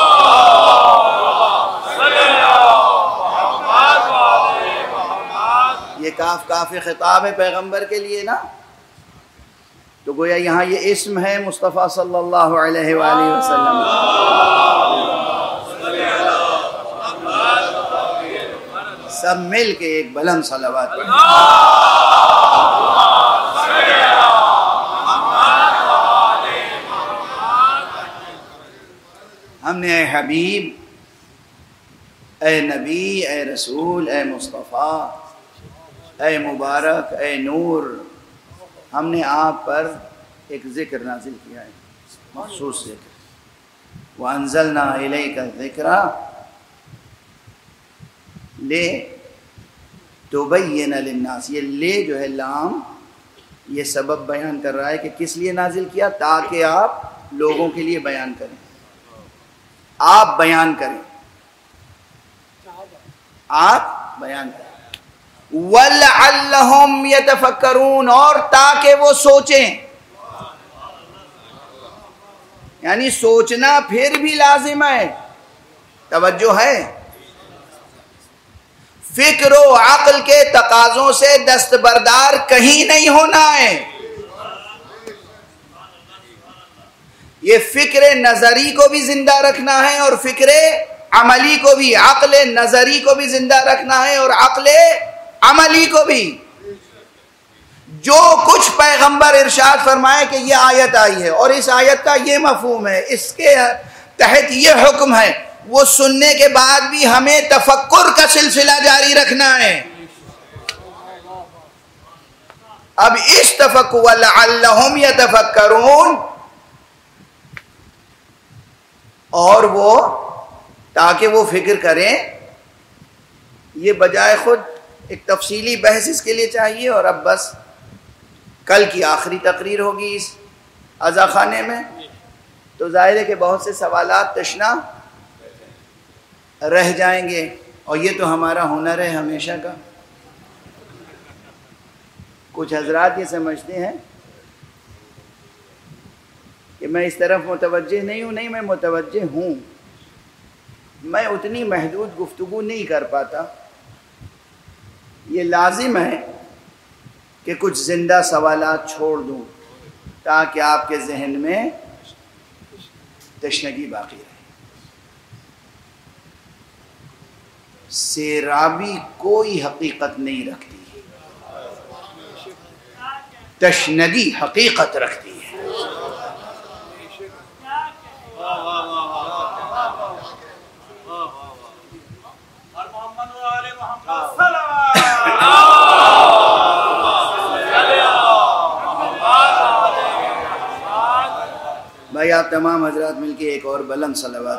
یہ کاف کاف خطاب ہے پیغمبر کے لیے نا، تو گویا یہاں یہ اسم ہے مصطفیٰ صلی اللہ علیہ وآلہ وسلم. سب مل کے ایک بلند صلوات پڑھیں. ہم نے اے حبیب، اے نبی، اے رسول، اے مصطفیٰ، اے مبارک، اے نور، ہم نے آپ پر ایک ذکر نازل کیا ہے، مخصوص ذکر. وَأَنزَلْنَا إِلَيْكَ الذِّكْرَ لے تبین للناس. یہ لے جو ہے لام، یہ سبب بیان کر رہا ہے کہ کس لیے نازل کیا، تاکہ آپ لوگوں کے لیے بیان کریں، آپ بیان کریں، آپ بیان کریں. وَلَعَلَّهُمْ يَتَفَكَّرُونَ، اور تاکہ وہ سوچیں. یعنی سوچنا پھر بھی لازم ہے، توجہ ہے. فکر و عقل کے تقاضوں سے دستبردار کہیں نہیں ہونا ہے. یہ فکر نظری کو بھی زندہ رکھنا ہے اور فکر عملی کو بھی، عقل نظری کو بھی زندہ رکھنا ہے اور عقل عملی کو بھی. جو کچھ پیغمبر ارشاد فرمائے کہ یہ آیت آئی ہے اور اس آیت کا یہ مفہوم ہے، اس کے تحت یہ حکم ہے، وہ سننے کے بعد بھی ہمیں تفکر کا سلسلہ جاری رکھنا ہے. اب اس تفکر وَلَعَلَّهُمْ يَتَفَكَّرُونَ، اور وہ تاکہ وہ فکر کریں، یہ بجائے خود ایک تفصیلی بحث اس کے لیے چاہیے. اور اب بس کل کی آخری تقریر ہوگی اس عزا خانے میں، تو ظاہر ہے کہ بہت سے سوالات تشنا رہ جائیں گے، اور یہ تو ہمارا ہنر ہے ہمیشہ کا. کچھ حضرات یہ سمجھتے ہیں کہ میں اس طرف متوجہ نہیں ہوں. نہیں، میں متوجہ ہوں، میں اتنی محدود گفتگو نہیں کر پاتا. یہ لازم ہے کہ کچھ زندہ سوالات چھوڑ دوں تاکہ آپ کے ذہن میں تشنگی باقی رہے. سیرابی کوئی حقیقت نہیں رکھتی، تشنگی حقیقت رکھتی ہے. بھائی آپ تمام حضرات مل کے ایک اور بلند صلوات.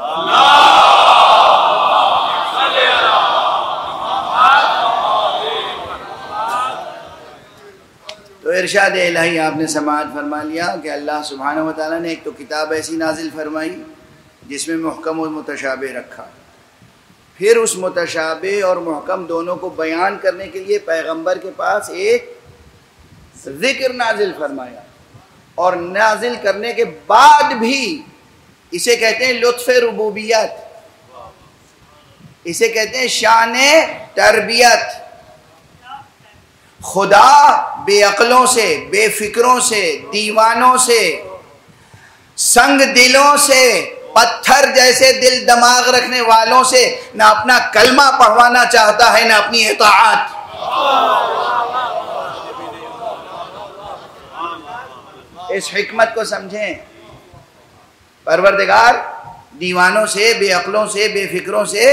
تو ارشاد الہی آپ نے سماعت فرما لیا کہ اللہ سبحانہ و تعالیٰ نے ایک تو کتاب ایسی نازل فرمائی جس میں محکم و متشابہ رکھا، پھر اس متشابہ اور محکم دونوں کو بیان کرنے کے لیے پیغمبر کے پاس ایک ذکر نازل فرمایا، اور نازل کرنے کے بعد بھی اسے کہتے ہیں لطف ربوبیت، اسے کہتے ہیں شان تربیت. خدا بے عقلوں سے، بے فکروں سے، دیوانوں سے، سنگ دلوں سے، پتھر جیسے دل دماغ رکھنے والوں سے نہ اپنا کلمہ پڑھوانا چاہتا ہے، نہ اپنی اطاعت۔ اس حکمت کو سمجھیں۔ پروردگار دیوانوں سے، بے عقلوں سے، بے فکروں سے،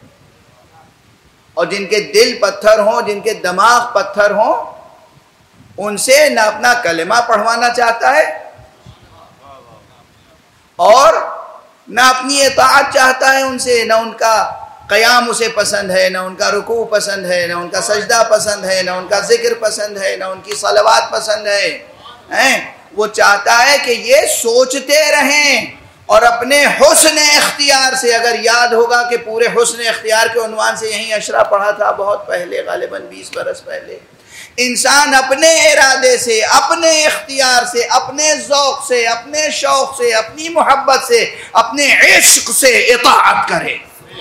اور جن کے دل پتھر ہوں، جن کے دماغ پتھر ہوں، ان سے نہ اپنا کلمہ پڑھوانا چاہتا ہے اور نہ اپنی اطاعت چاہتا ہے ان سے، نہ ان کا قیام اسے پسند ہے، نہ ان کا رکوع پسند ہے، نہ ان کا سجدہ پسند ہے، نہ ان کا ذکر پسند ہے، نہ ان کی صلوات پسند ہے۔ وہ چاہتا ہے کہ یہ سوچتے رہیں اور اپنے حسن اختیار سے، اگر یاد ہوگا کہ پورے حسن اختیار کے عنوان سے یہیں اشرا پڑھا تھا بہت پہلے، غالباً بیس برس پہلے، انسان اپنے ارادے سے، اپنے اختیار سے، اپنے ذوق سے، اپنے شوق سے، اپنی محبت سے، اپنے عشق سے اطاعت کرے۔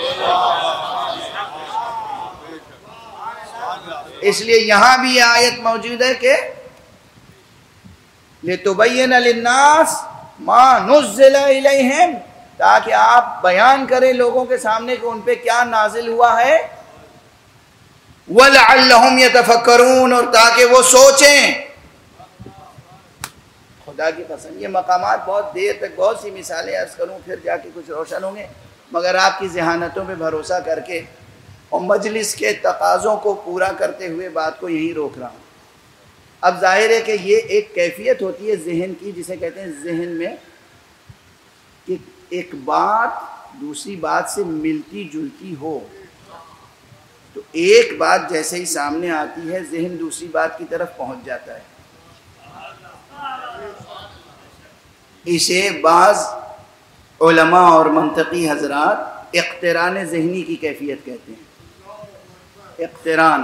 اس لیے یہاں بھی یہ آیت موجود ہے کہ لِتُبَيِّنَ لِلنَّاسِ مَا نُزِّلَ إِلَيْهِمْ، تاکہ آپ بیان کریں لوگوں کے سامنے کہ ان پہ کیا نازل ہوا ہے، وَلَعَلَّهُمْ يَتَفَكَّرُونَ، اور تاکہ وہ سوچیں۔ خدا کی قسم یہ مقامات بہت دیر تک بہت سی مثالیں عرض کروں، پھر جا کے کچھ روشن ہوں گے، مگر آپ کی ذہانتوں پہ بھروسہ کر کے اور مجلس کے تقاضوں کو پورا کرتے ہوئے بات کو یہیں روک رہا ہوں۔ اب ظاہر ہے کہ یہ ایک کیفیت ہوتی ہے ذہن کی، جسے کہتے ہیں ذہن میں کہ ایک بات دوسری بات سے ملتی جلتی ہو، تو ایک بات جیسے ہی سامنے آتی ہے ذہن دوسری بات کی طرف پہنچ جاتا ہے۔ اسے بعض علماء اور منطقی حضرات اقتران ذہنی کی کیفیت کہتے ہیں۔ اقتران،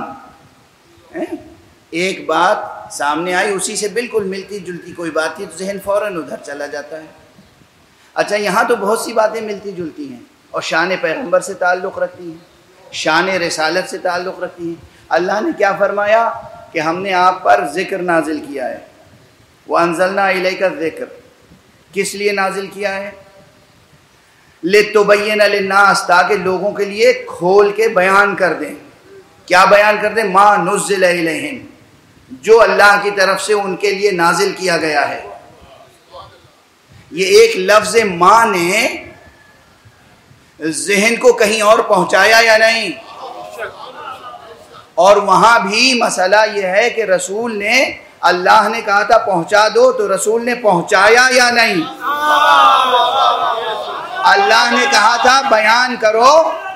ایک بات سامنے آئی، اسی سے بالکل ملتی جلتی کوئی بات تھی تو ذہن فوراً ادھر چلا جاتا ہے۔ اچھا یہاں تو بہت سی باتیں ملتی جلتی ہیں اور شان پیغمبر سے تعلق رکھتی ہیں، شان رسالت سے تعلق رکھتی ہیں۔ اللہ نے کیا فرمایا کہ ہم نے آپ پر ذکر نازل کیا ہے، وَأَنزَلْنَا إِلَيْكَ الذِّكْرَ، کس لیے نازل کیا ہے؟ لِتُبَيِّنَ لِلنَّاسِ، تاکہ لوگوں کے لیے کھول کے بیان کر دیں۔ کیا بیان کر دیں؟ مَا نُزِّلَ إِلَيْهِمْ، جو اللہ کی طرف سے ان کے لیے نازل کیا گیا ہے۔ یہ ایک لفظ ماں نے ذہن کو کہیں اور پہنچایا یا نہیں؟ اور وہاں بھی مسئلہ یہ ہے کہ رسول نے، اللہ نے کہا تھا پہنچا دو تو رسول نے پہنچایا یا نہیں؟ اللہ نے کہا تھا بیان کرو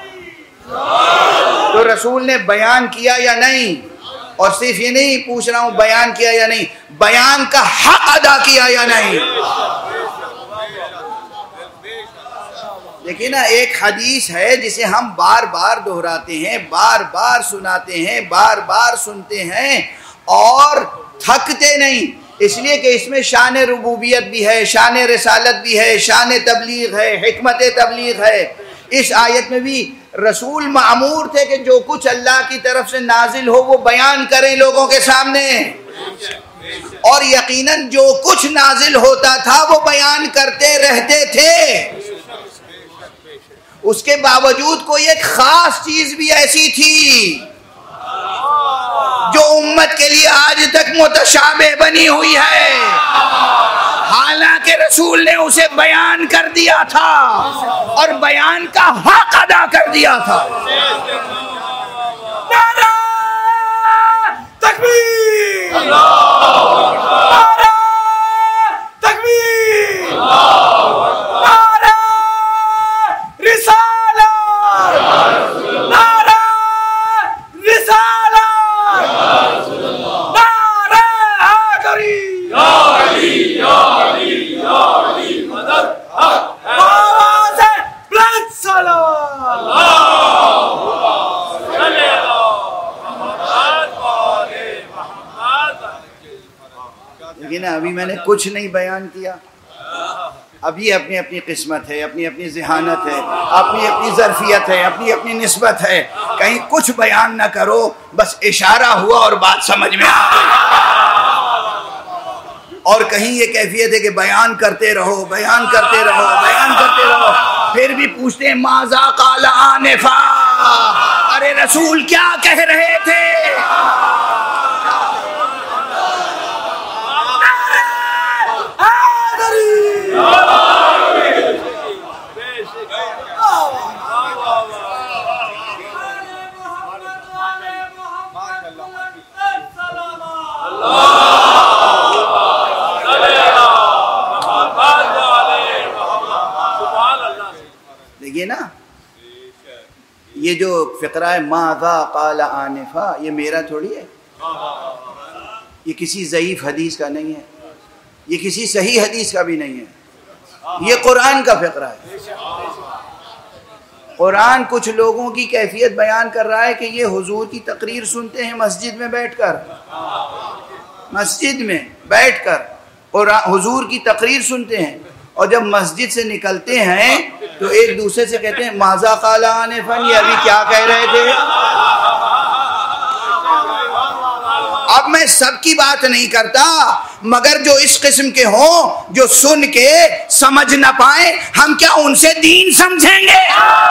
تو رسول نے بیان کیا یا نہیں؟ اور صرف یہ نہیں پوچھ رہا ہوں بیان کیا یا نہیں، بیان کا حق ادا کیا یا نہیں؟ دیکھیں نا، ایک حدیث ہے جسے ہم بار بار دہراتے ہیں، بار بار سناتے ہیں، بار بار سنتے ہیں اور تھکتے نہیں، اس لیے کہ اس میں شان ربوبیت بھی ہے، شان رسالت بھی ہے، شان تبلیغ ہے، حکمت تبلیغ ہے۔ اس آیت میں بھی رسول مأمور تھے کہ جو کچھ اللہ کی طرف سے نازل ہو وہ بیان کریں لوگوں کے سامنے، اور یقیناً جو کچھ نازل ہوتا تھا وہ بیان کرتے رہتے تھے۔ اس کے باوجود کوئی ایک خاص چیز بھی ایسی تھی جو امت کے لیے آج تک متشابہ بنی ہوئی ہے، حالانکہ رسول نے اسے بیان کر دیا تھا اور بیان کا حق ادا کر دیا تھا۔ نعرہ تکبیر، نعرہ تکبیر، نعرہ رسالت، نعرہ رسالت، نعرہ حیدری، یا علی یا علی یا علی مدد حق، آواز بلند سلام، اللہ صلی اللہ۔ لیکن ابھی میں نے کچھ نہیں بیان کیا، اب یہ اپنی اپنی قسمت ہے، اپنی اپنی ذہانت ہے، اپنی اپنی ظرفیت ہے، اپنی اپنی نسبت ہے. کہیں کچھ بیان نہ کرو، بس اشارہ ہوا اور بات سمجھ میں آ گئی. اور کہیں یہ کیفیت ہے کہ بیان کرتے رہو، بیان کرتے رہو، بیان کرتے رہو، پھر بھی پوچھتے ہیں ماذا قال آنفا، ارے رسول کیا کہہ رہے تھے؟ دیکھیے نا، یہ جو فقرہ ہے ماذا قال آنفا، یہ میرا تھوڑی ہے، یہ کسی ضعیف حدیث کا نہیں ہے، یہ کسی صحیح حدیث کا بھی نہیں ہے، یہ قرآن کا فقرہ ہے. قرآن کچھ لوگوں کی کیفیت بیان کر رہا ہے کہ یہ حضور کی تقریر سنتے ہیں مسجد میں بیٹھ کر، مسجد میں بیٹھ کر قرآن حضور کی تقریر سنتے ہیں، اور جب مسجد سے نکلتے ہیں تو ایک دوسرے سے کہتے ہیں ماذا قال آنفا، یہ ابھی کیا کہہ رہے تھے. اب میں سب کی بات نہیں کرتا، مگر جو اس قسم کے ہوں جو سن کے سمجھ نہ پائیں، ہم کیا ان سے دین سمجھیں گے؟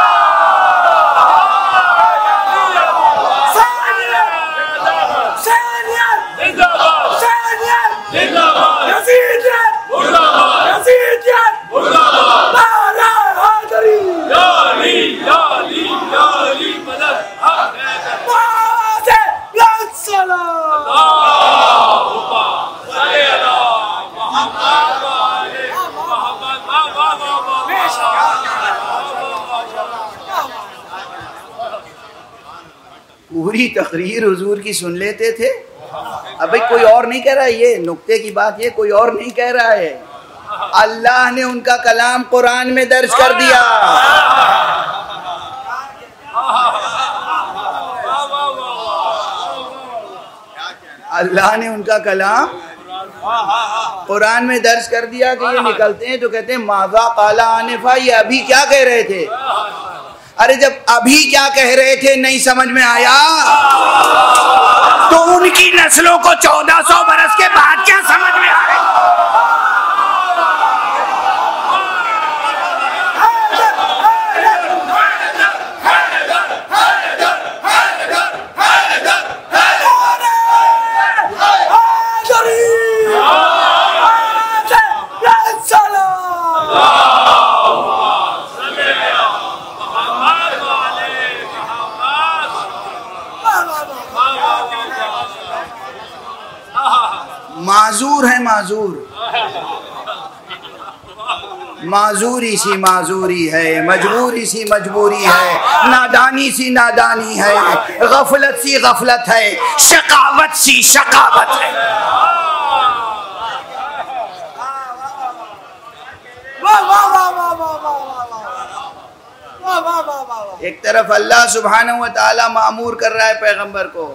پوری تقریر حضور کی سن لیتے تھے. اب بھائی کوئی اور نہیں کہہ رہا ہے، یہ نکتے کی بات، یہ کوئی اور نہیں کہہ رہا ہے، اللہ نے ان کا کلام قرآن میں درج کر دیا. اللہ نے ان کا کلام قرآن میں درج کر دیا کہ یہ نکلتے ہیں تو کہتے ہیں ماذا قال آنفا، یہ ابھی کیا کہہ رہے تھے. ارے جب ابھی کیا کہہ رہے تھے نہیں سمجھ میں آیا تو ان کی نسلوں کو چودہ سو برس کے بعد کیا سمجھ میں آئے؟ معذور ہے، معذور، معذوری سی معذوری ہے، مجبوری سی مجبوری ہے، نادانی سی نادانی ہے، غفلت سی غفلت ہے، شقاوت سی شقاوت ہے. ایک طرف اللہ سبحانہ و تعالی مأمور کر رہا ہے پیغمبر کو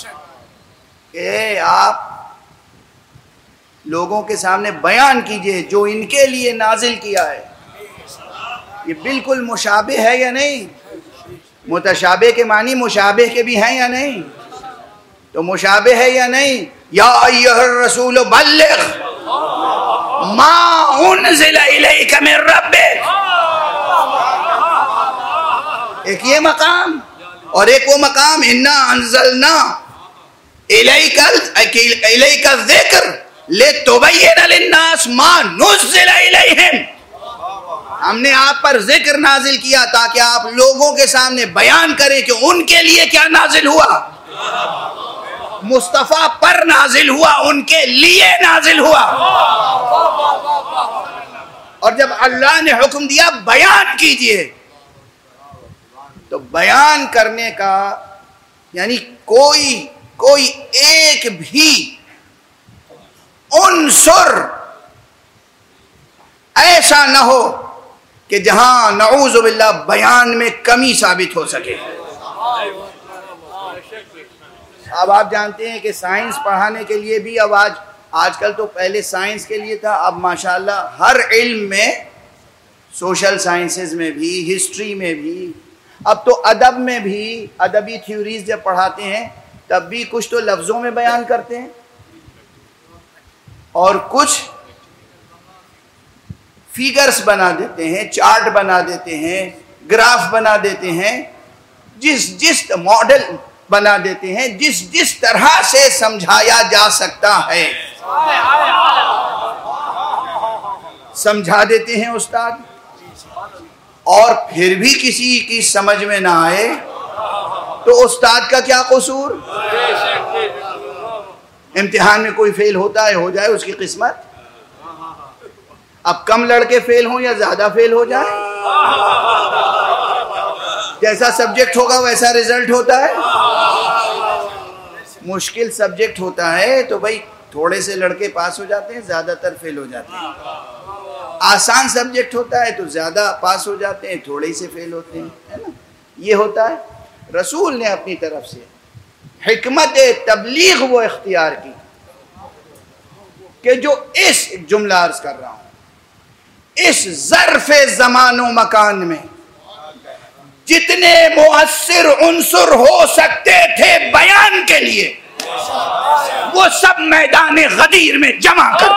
کہ آپ لوگوں کے سامنے بیان کیجئے جو ان کے لیے نازل کیا ہے. یہ بالکل مشابہ ہے یا نہیں؟ متشابہ کے معنی مشابہ کے بھی ہیں یا نہیں؟ تو مشابہ ہے یا نہیں؟ یا ایھا الرسول بلغ ما انزل الیک من ربک. ایک یہ مقام اور ایک وہ مقام انا انزلنا الیک الیک الذکر لِتُبَيِّنَ لِلنَّاسِ مَا نُزِّلَ إِلَيْهِمْ. ہم نے آپ پر ذکر نازل کیا تاکہ آپ لوگوں کے سامنے بیان کریں کہ ان کے لیے کیا نازل ہوا. مصطفیٰ پر نازل ہوا، ان کے لیے نازل ہوا. اور جب اللہ نے حکم دیا بیان کیجئے تو بیان کرنے کا یعنی کوئی کوئی ایک بھی عنصر ایسا نہ ہو کہ جہاں نعوذ باللہ بیان میں کمی ثابت ہو سکے. اب آپ جانتے ہیں کہ سائنس پڑھانے کے لیے بھی اب آج آج کل تو پہلے سائنس کے لیے تھا، اب ماشاءاللہ ہر علم میں، سوشل سائنسز میں بھی، ہسٹری میں بھی، اب تو ادب میں بھی، ادبی تھیوریز جب پڑھاتے ہیں تب بھی کچھ تو لفظوں میں بیان کرتے ہیں اور کچھ فیگرز بنا دیتے ہیں، چارٹ بنا دیتے ہیں، گراف بنا دیتے ہیں، جس جس ماڈل بنا دیتے ہیں، جس جس طرح سے سمجھایا جا سکتا ہے سمجھا دیتے ہیں استاد، اور پھر بھی کسی کی سمجھ میں نہ آئے تو استاد کا کیا قصور؟ امتحان میں کوئی فیل ہوتا ہے، ہو جائے اس کی قسمت، اب کم لڑکے فیل ہوں یا زیادہ فیل ہو جائیں، جیسا سبجیکٹ ہوگا ویسا رزلٹ ہوتا ہے۔ مشکل سبجیکٹ ہوتا ہے تو بھائی تھوڑے سے لڑکے پاس ہو جاتے ہیں، زیادہ تر فیل ہو جاتے ہیں۔ آسان سبجیکٹ ہوتا ہے تو زیادہ پاس ہو جاتے ہیں، تھوڑے ہی سے فیل ہوتے ہیں، ہے نا؟ یہ ہوتا ہے۔ رسول نے اپنی طرف سے حکمت تبلیغ وہ اختیار کی کہ جو اس جملہ عرض کر رہا ہوں، اس ظرف زمان و مکان میں جتنے مؤثر عنصر ہو سکتے تھے بیان کے لیے، وہ سب میدان غدیر میں جمع کر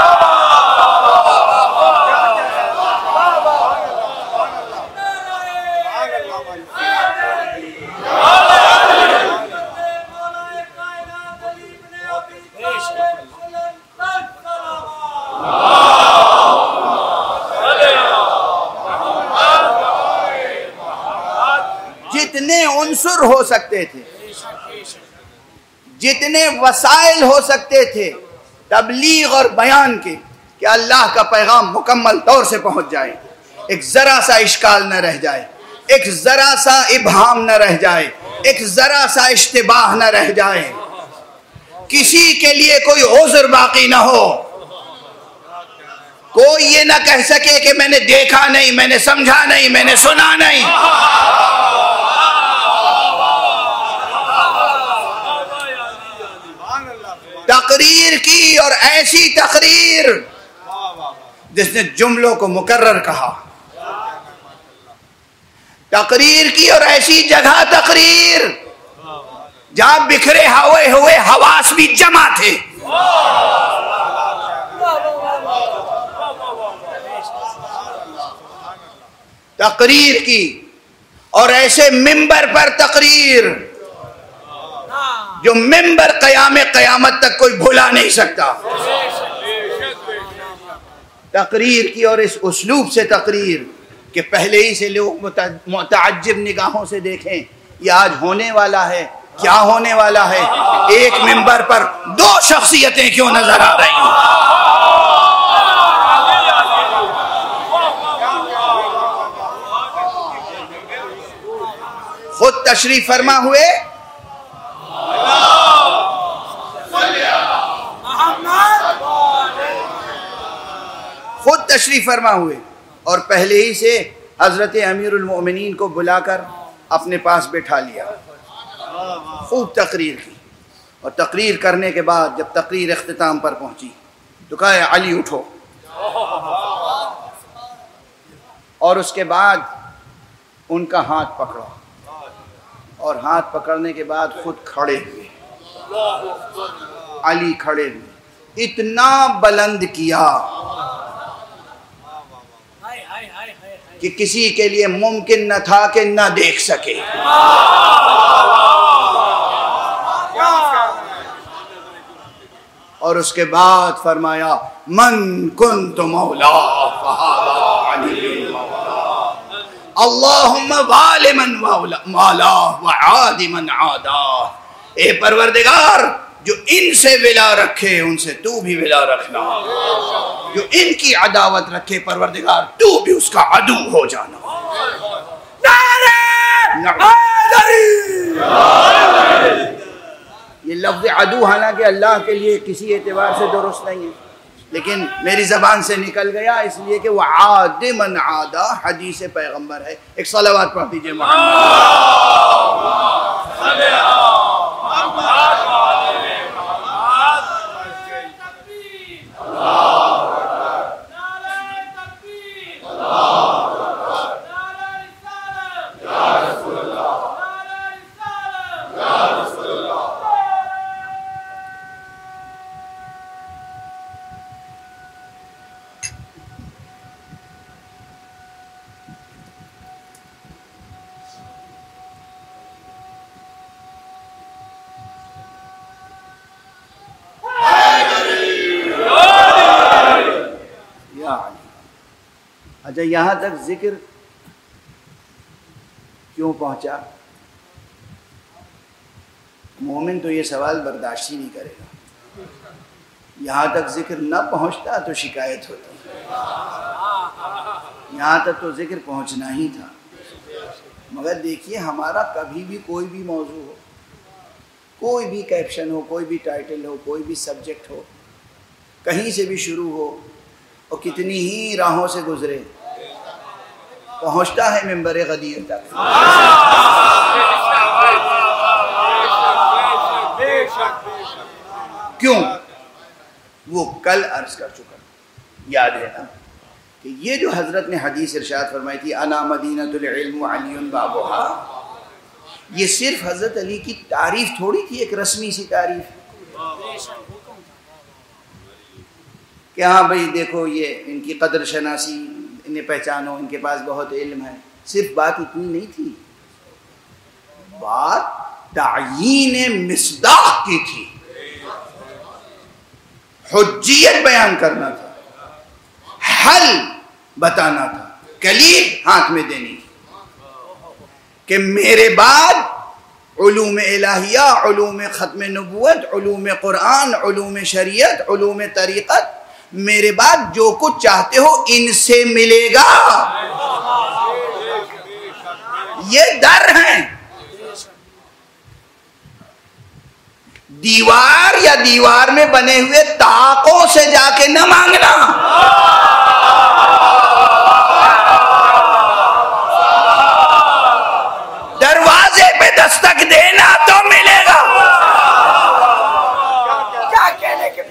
جتنے عنصر ہو سکتے تھے، جتنے وسائل ہو سکتے تھے تبلیغ اور بیان کے، کہ اللہ کا پیغام مکمل طور سے پہنچ جائے، ایک ذرا سا اشکال نہ رہ جائے، ایک ذرا سا ابہام نہ رہ جائے، ایک ذرا سا اشتباہ نہ رہ جائے، کسی کے لیے کوئی عذر باقی نہ ہو، کوئی یہ نہ کہہ سکے کہ میں نے دیکھا نہیں، میں نے سمجھا نہیں، میں نے سنا نہیں۔ تقریر کی، اور ایسی تقریر جس نے جملوں کو مکرر کہا، تقریر کی اور ایسی جگہ تقریر جہاں بکھرے ہوئے ہوئے حواس بھی جمع تھے، تقریر کی، اور ایسے ممبر پر تقریر جو ممبر قیام قیامت تک کوئی بھلا نہیں سکتا، تقریر کی، اور اس اسلوب سے تقریر کہ پہلے ہی سے لوگ متعجب نگاہوں سے دیکھیں یہ آج ہونے والا ہے، کیا ہونے والا ہے، ایک ممبر پر دو شخصیتیں کیوں نظر آ رہی ہیں۔ خود تشریف فرما ہوئے خود تشریف فرما ہوئے اور پہلے ہی سے حضرت امیر المؤمنین کو بلا کر اپنے پاس بٹھا لیا، خوب تقریر کی، اور تقریر کرنے کے بعد جب تقریر اختتام پر پہنچی تو کہا علی اٹھو، اور اس کے بعد ان کا ہاتھ پکڑا، اور ہاتھ پکڑنے کے بعد خود کھڑے ہوئے، علی کھڑے ہوئے، اتنا بلند کیا کہ کسی کے لیے ممکن نہ تھا کہ نہ دیکھ سکے۔ اور اس کے بعد فرمایا من کنت مولا فہذا علی مولا، اللہم وال من مولا وعاد من عادا، اے پروردگار جو ان سے ولا رکھے ان سے تو بھی ولا رکھنا، جو ان کی عداوت رکھے پروردگار تو بھی اس کا عدو ہو جانا۔ یہ لفظ عدو حالانکہ اللہ کے لیے کسی اعتبار سے درست نہیں ہے، لیکن میری زبان سے نکل گیا اس لیے کہ وہ عاد من عادا حدیث پیغمبر ہے۔ ایک صلوات پڑھ دیجئے محمد۔ اچھا یہاں تک ذکر کیوں پہنچا؟ مومن تو یہ سوال برداشت ہی نہیں کرے گا. یہاں تک ذکر نہ پہنچتا تو شکایت ہوتی. یہاں تک تو ذکر پہنچنا ہی تھا. مگر دیکھیے ہمارا کبھی بھی کوئی بھی موضوع ہو، کوئی بھی کیپشن ہو، کوئی بھی ٹائٹل ہو، کوئی بھی سبجیکٹ ہو، کہیں سے بھی شروع ہو اور کتنی ہی راہوں سے گزرے، پہنچتا ہے منبر غدیر تک. کیوں؟ وہ کل عرض کر چکا، یاد ہے نا کہ یہ جو حضرت نے حدیث ارشاد فرمائی تھی انا مدینۃ العلم علی بابھا، یہ صرف حضرت علی کی تعریف تھوڑی تھی، ایک رسمی سی تعریف کہ ہاں بھئی دیکھو یہ ان کی قدر شناسی، انہیں پہچانو، ان کے پاس بہت علم ہے. صرف بات اتنی نہیں تھی، بات تعیین مصداق کی تھی، حجیت بیان کرنا تھا، حل بتانا تھا، کلید ہاتھ میں دینی تھی کہ میرے بعد علوم الہیہ، علوم ختم نبوت، علوم قرآن، علوم شریعت، علوم طریقت، میرے بعد جو کچھ چاہتے ہو ان سے ملے گا. یہ در ہیں. دیوار یا دیوار میں بنے ہوئے طاقوں سے جا کے نہ مانگنا، دروازے پہ دستک دینا تو ملے گا. کیا کہنے کے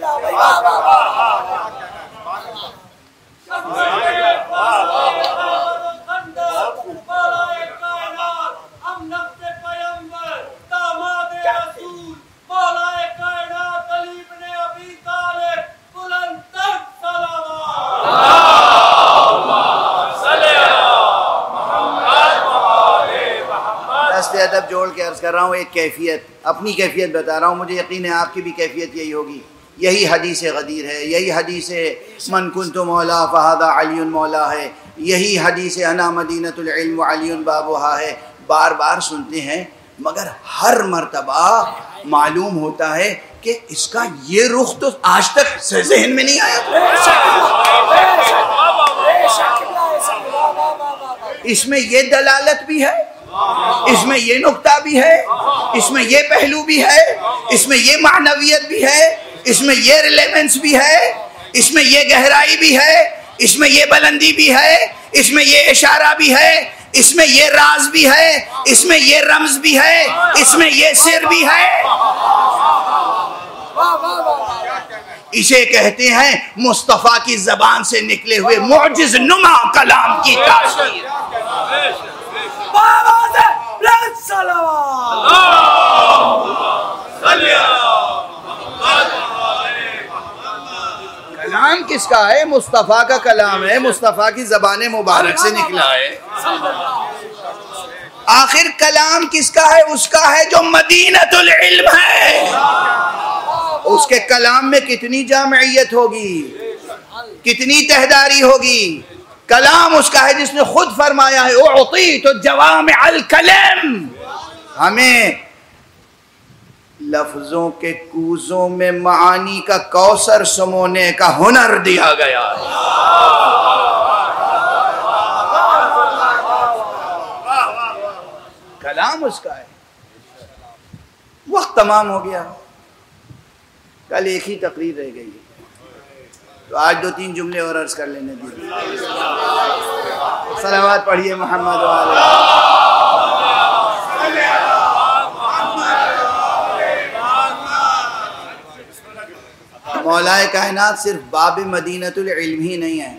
ادب جوڑ کے عرض کر رہا ہوں، ایک کیفیت، اپنی کیفیت بتا رہا ہوں، مجھے یقین ہے آپ کی بھی کیفیت یہی ہوگی. یہی حدیث غدیر ہے، یہی حدیث من کنت مولا فہذا علی مولا ہے، یہی حدیث انا مدینۃ العلم علی بابھا ہے. بار بار سنتے ہیں مگر ہر مرتبہ معلوم ہوتا ہے کہ اس کا یہ رخ تو آج تک ذہن میں نہیں آیا. اس میں یہ دلالت بھی ہے، اس میں یہ نقطہ بھی ہے، اس میں یہ پہلو بھی ہے، اس میں یہ معنویت بھی ہے، اس میں یہ ریلیونس بھی ہے، اس میں یہ گہرائی بھی ہے، اس میں یہ بلندی بھی ہے، اس میں یہ اشارہ بھی ہے، اس میں یہ راز بھی ہے، اس میں یہ رمز بھی ہے، اس میں یہ سر بھی ہے. اسے کہتے ہیں مصطفیٰ کی زبان سے نکلے ہوئے معجز نما کلام کی تاثیر. کلام کس کا ہے؟ مصطفیٰ کا کلام ہے، مصطفیٰ کی زبان مبارک سے نکلا ہے. آخر کلام کس کا ہے؟ اس کا ہے جو مدینۃ العلم ہے. اس کے کلام میں کتنی جامعیت ہوگی، کتنی تہداری ہوگی. کلام اس کا ہے جس نے خود فرمایا ہے اعطیت جوامع الکلم، ہمیں لفظوں کے کوزوں میں معانی کا کوثر سمونے کا ہنر دیا گیا ہے. کلام اس کا ہے. وقت تمام ہو گیا، کل ایک ہی تقریر رہ گئی تو آج دو تین جملے اور عرض کر لینے دیجیے. صلوات پڑھیے محمد وعلی. مولائے کائنات صرف باب مدینۃ العلم ہی نہیں ہے.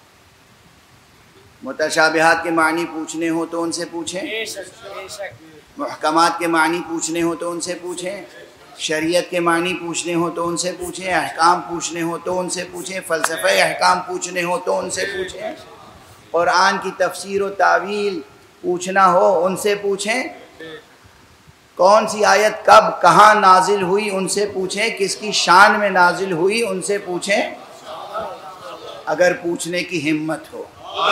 متشابہات کے معنی پوچھنے ہو تو ان سے پوچھیں، محکمات کے معنی پوچھنے ہو تو ان سے پوچھیں، شریعت کے معنی پوچھنے ہو تو ان سے پوچھیں، احکام پوچھنے ہو تو ان سے پوچھیں، فلسفہ احکام پوچھنے ہو تو ان سے پوچھیں، قرآن کی تفسیر و تعویل پوچھنا ہو ان سے پوچھیں، کون سی آیت کب کہاں نازل ہوئی ان سے پوچھیں، کس کی شان میں نازل ہوئی ان سے پوچھیں، اگر پوچھنے کی ہمت ہو،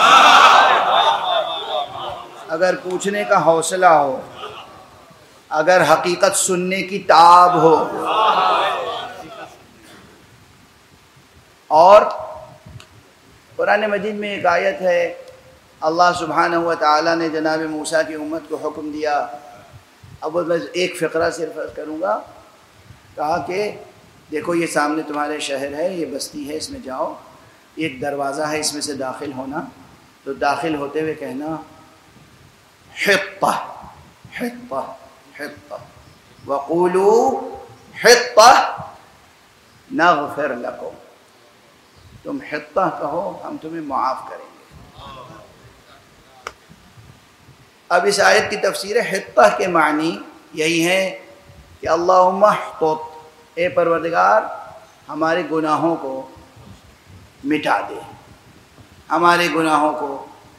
اگر پوچھنے کا حوصلہ ہو، اگر حقیقت سننے کی تاب ہو۔ اور قرآن مجید میں ایک آیت ہے، اللہ سبحانہ و تعالیٰ نے جناب موسیٰ کی امت کو حکم دیا، اب میں ایک فقرہ صرف عرض کروں گا، کہا کہ دیکھو یہ سامنے تمہارے شہر ہے، یہ بستی ہے، اس میں جاؤ، ایک دروازہ ہے، اس میں سے داخل ہونا، تو داخل ہوتے ہوئے کہنا حطہ حطہ حطہ وقولوا حطہ نغفر لکم، تم حطہ کہو ہم تمہیں معاف کریں گے۔ اب اس آیت کی تفسیر حطہ کے معنی یہی ہے کہ اللہم احطط، اے پروردگار ہمارے گناہوں کو مٹا دے، ہمارے گناہوں کو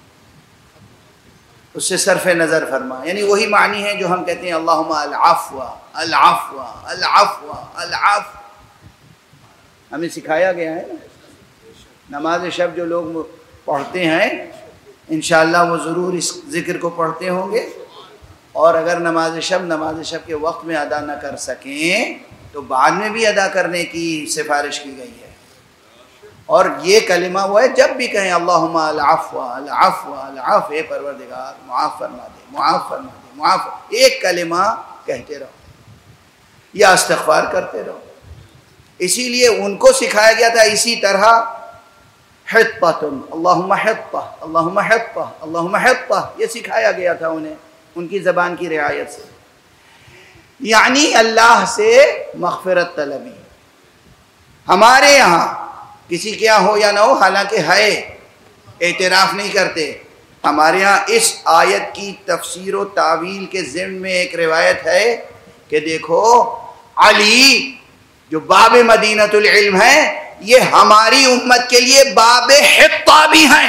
اس سے صرف نظر فرما، یعنی وہی معنی ہے جو ہم کہتے ہیں اللہم العفو العفو العفو العفو، ہمیں سکھایا گیا ہے نا۔ نماز شب جو لوگ پڑھتے ہیں انشاءاللہ وہ ضرور اس ذکر کو پڑھتے ہوں گے، اور اگر نماز شب نماز شب کے وقت میں ادا نہ کر سکیں تو بعد میں بھی ادا کرنے کی سفارش کی گئی ہے۔ اور یہ کلمہ وہ ہے جب بھی کہیں اللہم العفو العفو العفو، اے پروردگار معاف فرما دے معاف فرما دے معاف، ایک کلمہ کہتے رہو یا استغفار کرتے رہو۔ اسی لیے ان کو سکھایا گیا تھا اسی طرح حطۃ، اللہم حطہ اللہم حطہ اللہم حطہ، یہ سکھایا گیا تھا انہیں ان کی زبان کی رعایت سے، یعنی اللہ سے مغفرت طلبی۔ ہمارے یہاں کسی کے یہاں ہو یا نہ ہو، حالانکہ ہے، اعتراف نہیں کرتے، ہمارے ہاں اس آیت کی تفسیر و تعویل کے ضمن میں ایک روایت ہے کہ دیکھو علی جو باب مدینۃ العلم ہے، یہ ہماری امت کے لیے باب حطہ بھی ہیں۔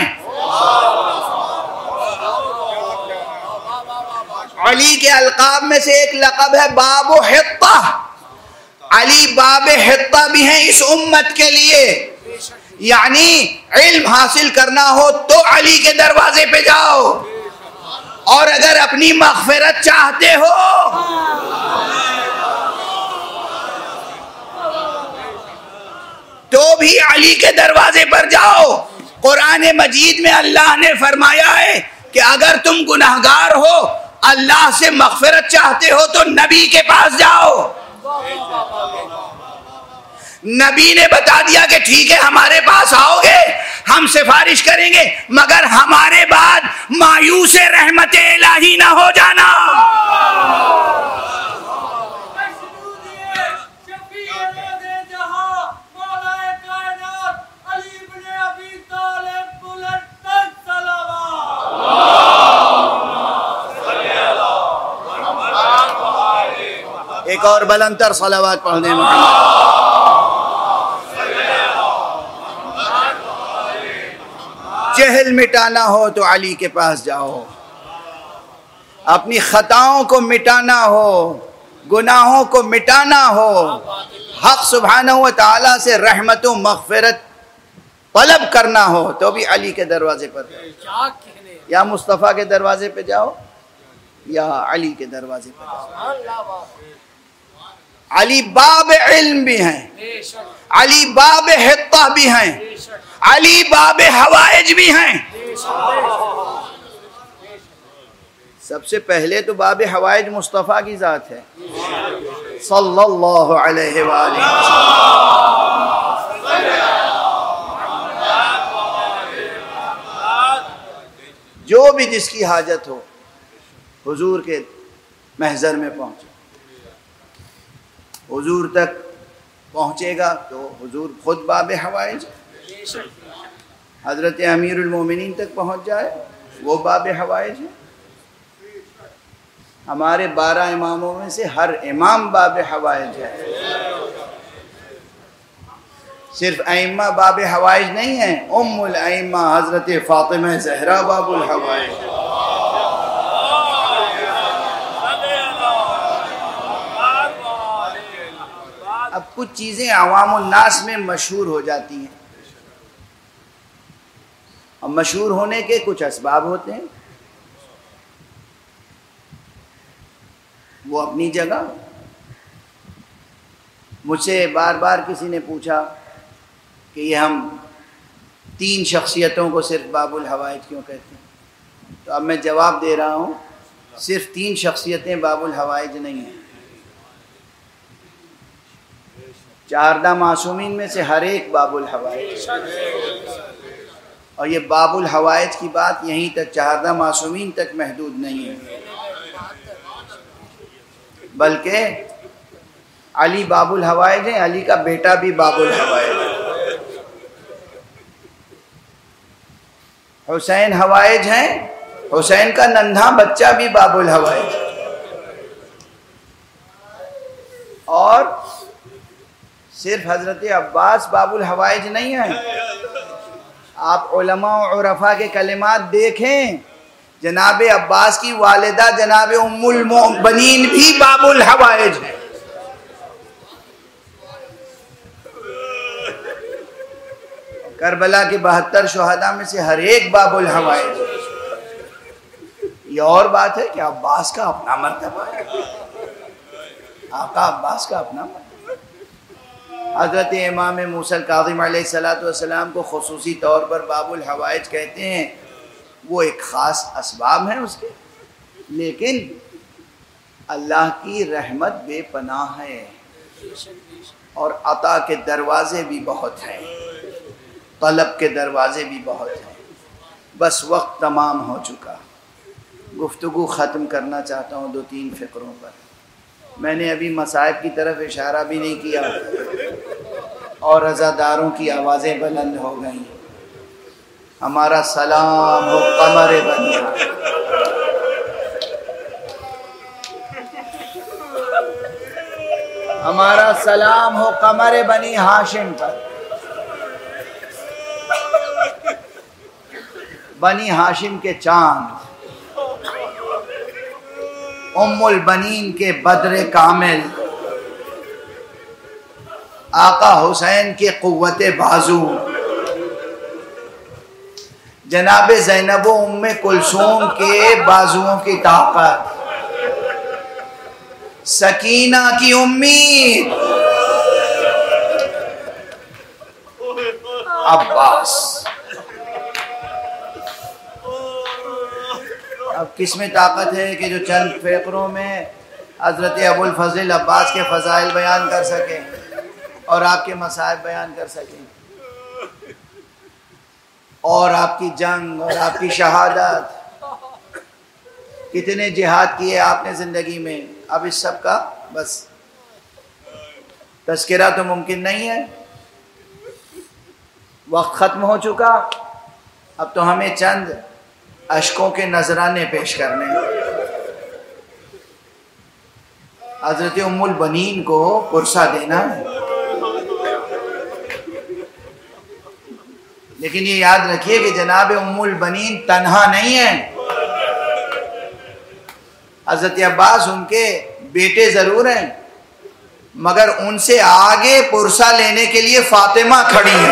علی کے القاب میں سے ایک لقب ہے باب حطہ، علی باب حطہ بھی ہیں اس امت کے لیے، یعنی علم حاصل کرنا ہو تو علی کے دروازے پہ جاؤ، اور اگر اپنی مغفرت چاہتے ہو تو بھی علی کے دروازے پر جاؤ۔ قرآن مجید میں اللہ نے فرمایا ہے کہ اگر تم گناہگار ہو، اللہ سے مغفرت چاہتے ہو تو نبی کے پاس جاؤ۔ نبی نے بتا دیا کہ ٹھیک ہے ہمارے پاس آؤ گے، ہم سفارش کریں گے، مگر ہمارے بعد مایوس رحمت الہی نہ ہو جانا۔ ایک اور بلندتر صلوات پڑھ دیں محمد۔ جہل مٹانا ہو تو علی کے پاس جاؤ، اپنی خطاؤں کو مٹانا ہو، گناہوں کو مٹانا ہو، حق سبحانہ و تعالیٰ سے رحمت و مغفرت طلب کرنا ہو تو بھی علی کے دروازے پر جاؤ، یا مصطفیٰ کے دروازے پہ جاؤ یا علی کے دروازے پہ جاؤ۔ علی باب علم بھی ہیں، علی باب حطہ بھی ہیں، علی باب حوائج بھی ہیں۔ سب سے پہلے تو باب حوائج مصطفیٰ کی ذات ہے صلی اللہ علیہ وآلہ وسلم۔ جو بھی جس کی حاجت ہو حضور کے محضر میں پہنچے، حضور تک پہنچے گا تو حضور خود باب حوائج، حضرت امیر المومنین تک پہنچ جائے وہ باب حوائج ہے۔ ہمارے بارہ اماموں میں سے ہر امام باب حوائج ہے. صرف ائمہ باب حوائج نہیں ہیں، ام الائمہ حضرت فاطمہ زہرا باب الحوائج. اب کچھ چیزیں عوام الناس میں مشہور ہو جاتی ہیں، اور مشہور ہونے کے کچھ اسباب ہوتے ہیں، وہ اپنی جگہ. مجھ سے بار بار کسی نے پوچھا کہ یہ ہم تین شخصیتوں کو صرف باب الحوائج کیوں کہتے ہیں؟ تو اب میں جواب دے رہا ہوں، صرف تین شخصیتیں باب الحوائج نہیں ہیں. چاردہ معصومین میں سے ہر ایک باب الحوائج، اور یہ باب الحوائج کی بات یہیں تک چاردہ معصومین تک محدود نہیں ہے، بلکہ علی باب الحوائج ہیں، علی کا بیٹا بھی باب الحوائج ہے، حسین حوائج ہیں، حسین کا ننھا بچہ بھی باب الحوائج ہے. اور صرف حضرت عباس باب الحوائج نہیں ہیں. آپ علماء و عرفاء کے کلمات دیکھیں، جناب عباس کی والدہ جناب ام المؤمنین بھی باب الحوائج ہیں. کربلا کے بہتر شہداء میں سے ہر ایک باب الحوائج. یہ اور بات ہے کہ عباس کا اپنا مرتبہ ہے، آقا عباس کا اپنا مرتبہ. حضرت امام موسیٰ الکاظم علیہ الصلوۃ والسلام کو خصوصی طور پر باب الحوائج کہتے ہیں. وہ ایک خاص اسباب ہیں اس کے، لیکن اللہ کی رحمت بے پناہ ہے، اور عطا کے دروازے بھی بہت ہیں، طلب کے دروازے بھی بہت ہیں. بس وقت تمام ہو چکا، گفتگو ختم کرنا چاہتا ہوں دو تین فقروں پر. میں نے ابھی مصائب کی طرف اشارہ بھی نہیں کیا، اور عزاداروں کی آوازیں بلند ہو گئیں. ہمارا سلام ہو قمر بنی، ہمارا سلام ہو قمر بنی ہاشم پر. بنی ہاشم کے چاند، ام البنین کے بدر کامل، آقا حسین کے قوت بازو، جناب زینب و ام کلثوم کے بازوؤں کی طاقت، سکینہ کی امید، عباس. اب کس میں طاقت ہے کہ جو چند فقروں میں حضرت ابو الفضل عباس کے فضائل بیان کر سکیں اور آپ کے مصائب بیان کر سکیں، اور آپ کی جنگ اور آپ کی شہادت، کتنے جہاد کیے آپ نے زندگی میں. اب اس سب کا بس تذکرہ تو ممکن نہیں ہے، وقت ختم ہو چکا. اب تو ہمیں چند اشکوں کے نذرانے پیش کرنے ہیں. حضرت ام البنین کو پرسہ دینا ہے، لیکن یہ یاد رکھیے کہ جناب ام البنین تنہا نہیں ہیں. حضرت عباس ان کے بیٹے ضرور ہیں، مگر ان سے آگے پرسہ لینے کے لیے فاطمہ کھڑی ہیں.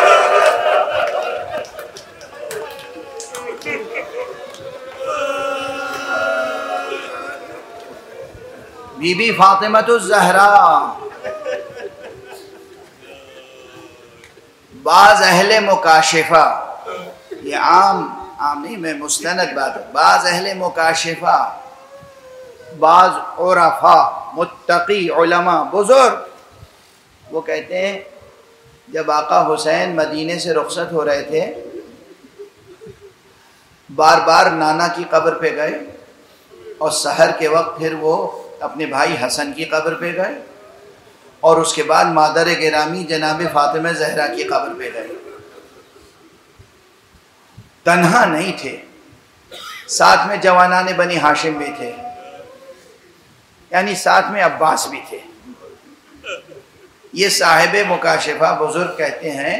بی بی فاطمہ الزہرا. بعض اہل مکاشفہ، یہ عام عام نہیں، میں مستند بات ہے، بعض اہل مکاشفہ، بعض عرفاء متقی علماء بزرگ، وہ کہتے ہیں جب آقا حسین مدینے سے رخصت ہو رہے تھے، بار بار نانا کی قبر پہ گئے، اور سحر کے وقت پھر وہ اپنے بھائی حسن کی قبر پہ گئے، اور اس کے بعد مادر گرامی جناب فاطمہ زہرا کی قبر پہ گئے. تنہا نہیں تھے، ساتھ میں جوانان بنی ہاشم بھی تھے. یعنی ساتھ میں عباس بھی تھے۔ یہ صاحب مکاشفہ بزرگ کہتے ہیں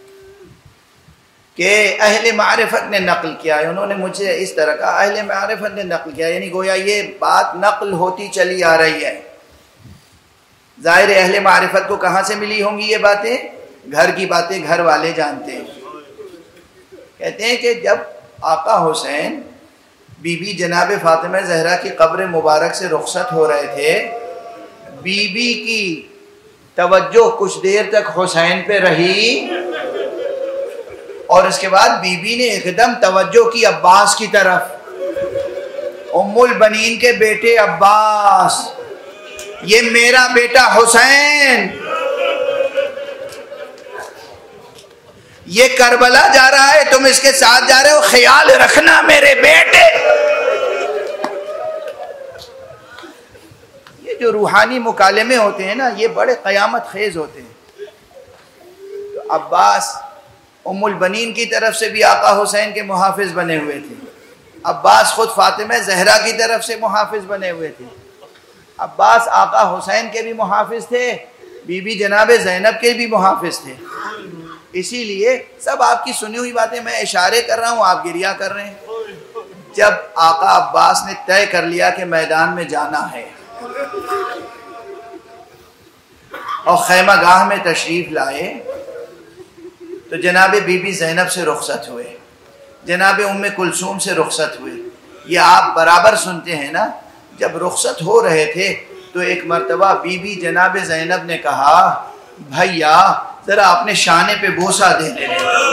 کہ اہل معرفت نے نقل کیا ہے، انہوں نے مجھے اس طرح کا اہل معرفت نے نقل کیا، یعنی گویا یہ بات نقل ہوتی چلی آ رہی ہے۔ ظاہر اہل معرفت کو کہاں سے ملی ہوں گی یہ باتیں؟ گھر کی باتیں گھر والے جانتے ہیں۔ کہتے ہیں کہ جب آقا حسین بی بی جناب فاطمہ زہرا کی قبر مبارک سے رخصت ہو رہے تھے، بی بی کی توجہ کچھ دیر تک حسین پہ رہی اور اس کے بعد بی بی نے ایک دم توجہ کی عباس کی طرف۔ ام البنین کے بیٹے عباس، یہ میرا بیٹا حسین، یہ کربلا جا رہا ہے، تم اس کے ساتھ جا رہے ہو، خیال رکھنا میرے بیٹے۔ یہ جو روحانی مکالمے ہوتے ہیں نا، یہ بڑے قیامت خیز ہوتے ہیں۔ تو عباس ام البنین کی طرف سے بھی آقا حسین کے محافظ بنے ہوئے تھے، عباس خود فاطمہ زہرا کی طرف سے محافظ بنے ہوئے تھے، عباس آقا حسین کے بھی محافظ تھے، بی بی جناب زینب کے بھی محافظ تھے۔ اسی لیے سب آپ کی سنی ہوئی باتیں میں اشارے کر رہا ہوں، آپ گریہ کر رہے ہیں۔ جب آقا عباس نے طے کر لیا کہ میدان میں جانا ہے اور خیمہ گاہ میں تشریف لائے، تو جناب بی بی زینب سے رخصت ہوئے، جناب ام کلثوم سے رخصت ہوئے۔ یہ آپ برابر سنتے ہیں نا۔ جب رخصت ہو رہے تھے تو ایک مرتبہ بی بی جناب زینب نے کہا، بھیا ذرا اپنے شانے پہ بوسہ دے لے۔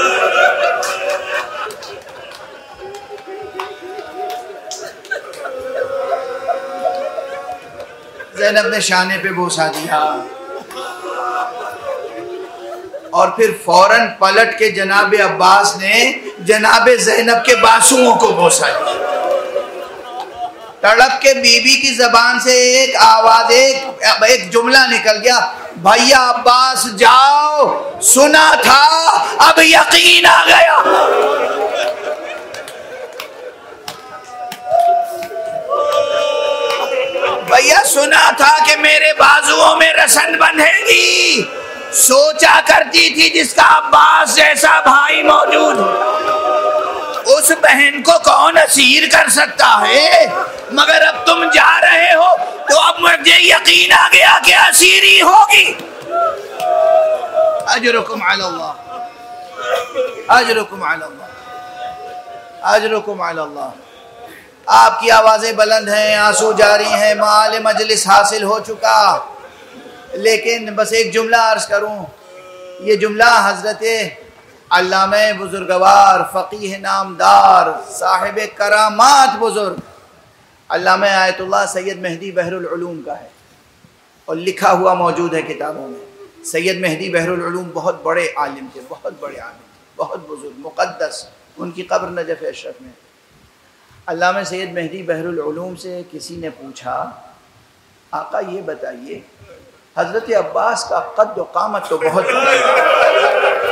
زینب نے شانے پہ بوسہ دیا اور پھر فوراً پلٹ کے جناب عباس نے جناب زینب کے بازوؤں کو بوسہ دیا۔ تڑپ کے بی بی کی زبان سے ایک آواز، ایک ایک جملہ نکل گیا، بھیا عباس جاؤ، سنا تھا اب یقین آ گیا۔ بھیا سنا تھا کہ میرے بازوؤں میں رسن بندھے گی، سوچا کرتی تھی جس کا عباس جیسا بھائی موجود اس بہن کو کون اسیر کر سکتا ہے، مگر اب تم جا رہے ہو تو اب مجھے یقین آ گیا کہ اسیری ہوگی۔ اجرکم علی اللہ، اجرکم علی اللہ، اجرکم علی اللہ۔ آپ کی آوازیں بلند ہیں، آنسو جاری ہیں، مآل مجلس حاصل ہو چکا، لیکن بس ایک جملہ عرض کروں۔ یہ جملہ حضرت علامہ بزرگوار، فقیہ نامدار، صاحب کرامات بزرگ علامہ آیت اللہ سید مہدی بحر العلوم کا ہے اور لکھا ہوا موجود ہے کتابوں میں۔ سید مہدی بحر العلوم بہت بڑے عالم تھے، بہت بڑے عالم تھے، بہت بزرگ، مقدس، ان کی قبر نجف اشرف میں۔ علامہ سید مہدی بحر العلوم سے کسی نے پوچھا، آقا یہ بتائیے حضرت عباس کا قد و قامت تو بہت بڑا ہے،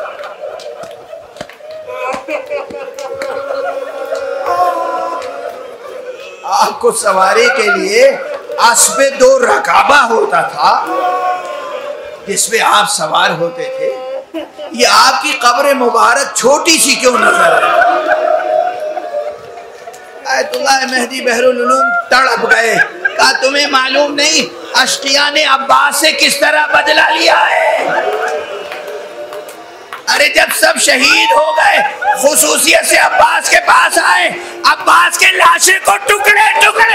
آپ کو سواری کے لیے اسب دو رکابہ ہوتا تھا جس پہ آپ سوار ہوتے تھے، یہ آپ کی قبر مبارک چھوٹی سی کیوں نظر ہے؟ آیت اللہ مہدی بحر العلوم تڑپ گئے، کہا تمہیں معلوم نہیں اشقیاء نے عباس سے کس طرح بدلہ لیا ہے؟ ارے جب سب شہید ہو گئے خصوصیت سے عباس کے پاس آئے، عباس کے لاشے کو ٹکڑے ٹکڑے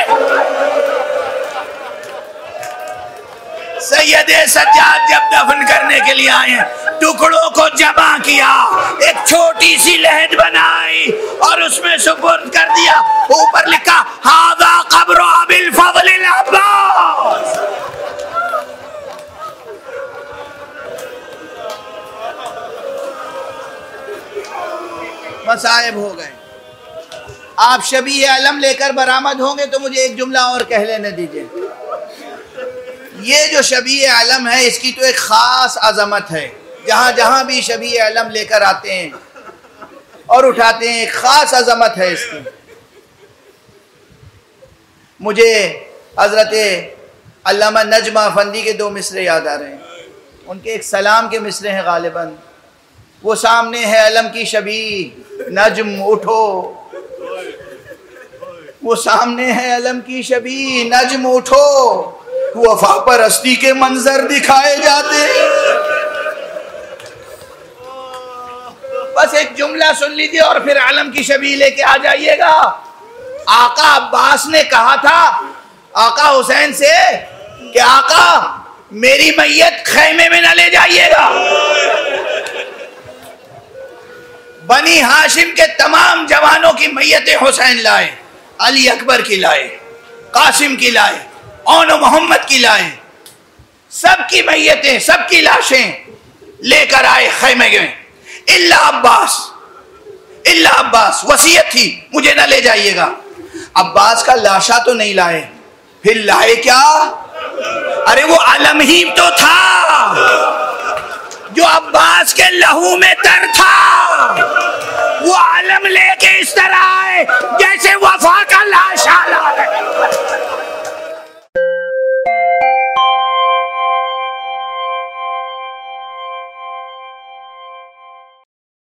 سید سجاد جب دفن کرنے کے لیے آئے، ٹکڑوں کو جمع کیا، ایک چھوٹی سی لحد بنائی اور اس میں سپرد کر دیا، اوپر لکھا ھذا قبر ابی الفضل العباس۔ مصائب ہو گئے۔ آپ شبیہ علم لے کر برآمد ہوں گے تو مجھے ایک جملہ اور کہہ لینے دیجئے۔ یہ جو شبیہ علم ہے اس کی تو ایک خاص عظمت ہے، جہاں جہاں بھی شبیہ علم لے کر آتے ہیں اور اٹھاتے ہیں ایک خاص عظمت ہے اس کی۔ مجھے حضرت علامہ نجم افندی کے دو مصرے یاد آ رہے ہیں، ان کے ایک سلام کے مصرے ہیں غالباً، وہ سامنے ہے علم کی شبیہ نجم اٹھو، وہ سامنے ہے علم کی شبیہ نجم اٹھو، وفا پرستی کے منظر دکھائے جاتے ہیں۔ بس ایک جملہ سن لیجیے اور پھر علم کی شبیہ لے کے آ جائیے گا۔ آقا عباس نے کہا تھا آقا حسین سے کہ آقا میری میت خیمے میں نہ لے جائیے گا۔ بنی ہاشم کے تمام جوانوں کی میت حسین لائے، علی اکبر کی لائے، قاسم کی لائے، اون و محمد کی لائے، سب کی میتیں سب کی لاشیں لے کر آئے خیمے میں، الا عباس، الا عباس وصیت تھی مجھے نہ لے جائیے گا۔ عباس کا لاشا تو نہیں لائے، پھر لائے کیا؟ ارے وہ علم ہی تو تھا جو عباس کے لہو میں تر تھا، وہ علم لے کے اس طرح آئے جیسے وفا کا لاشا لائے۔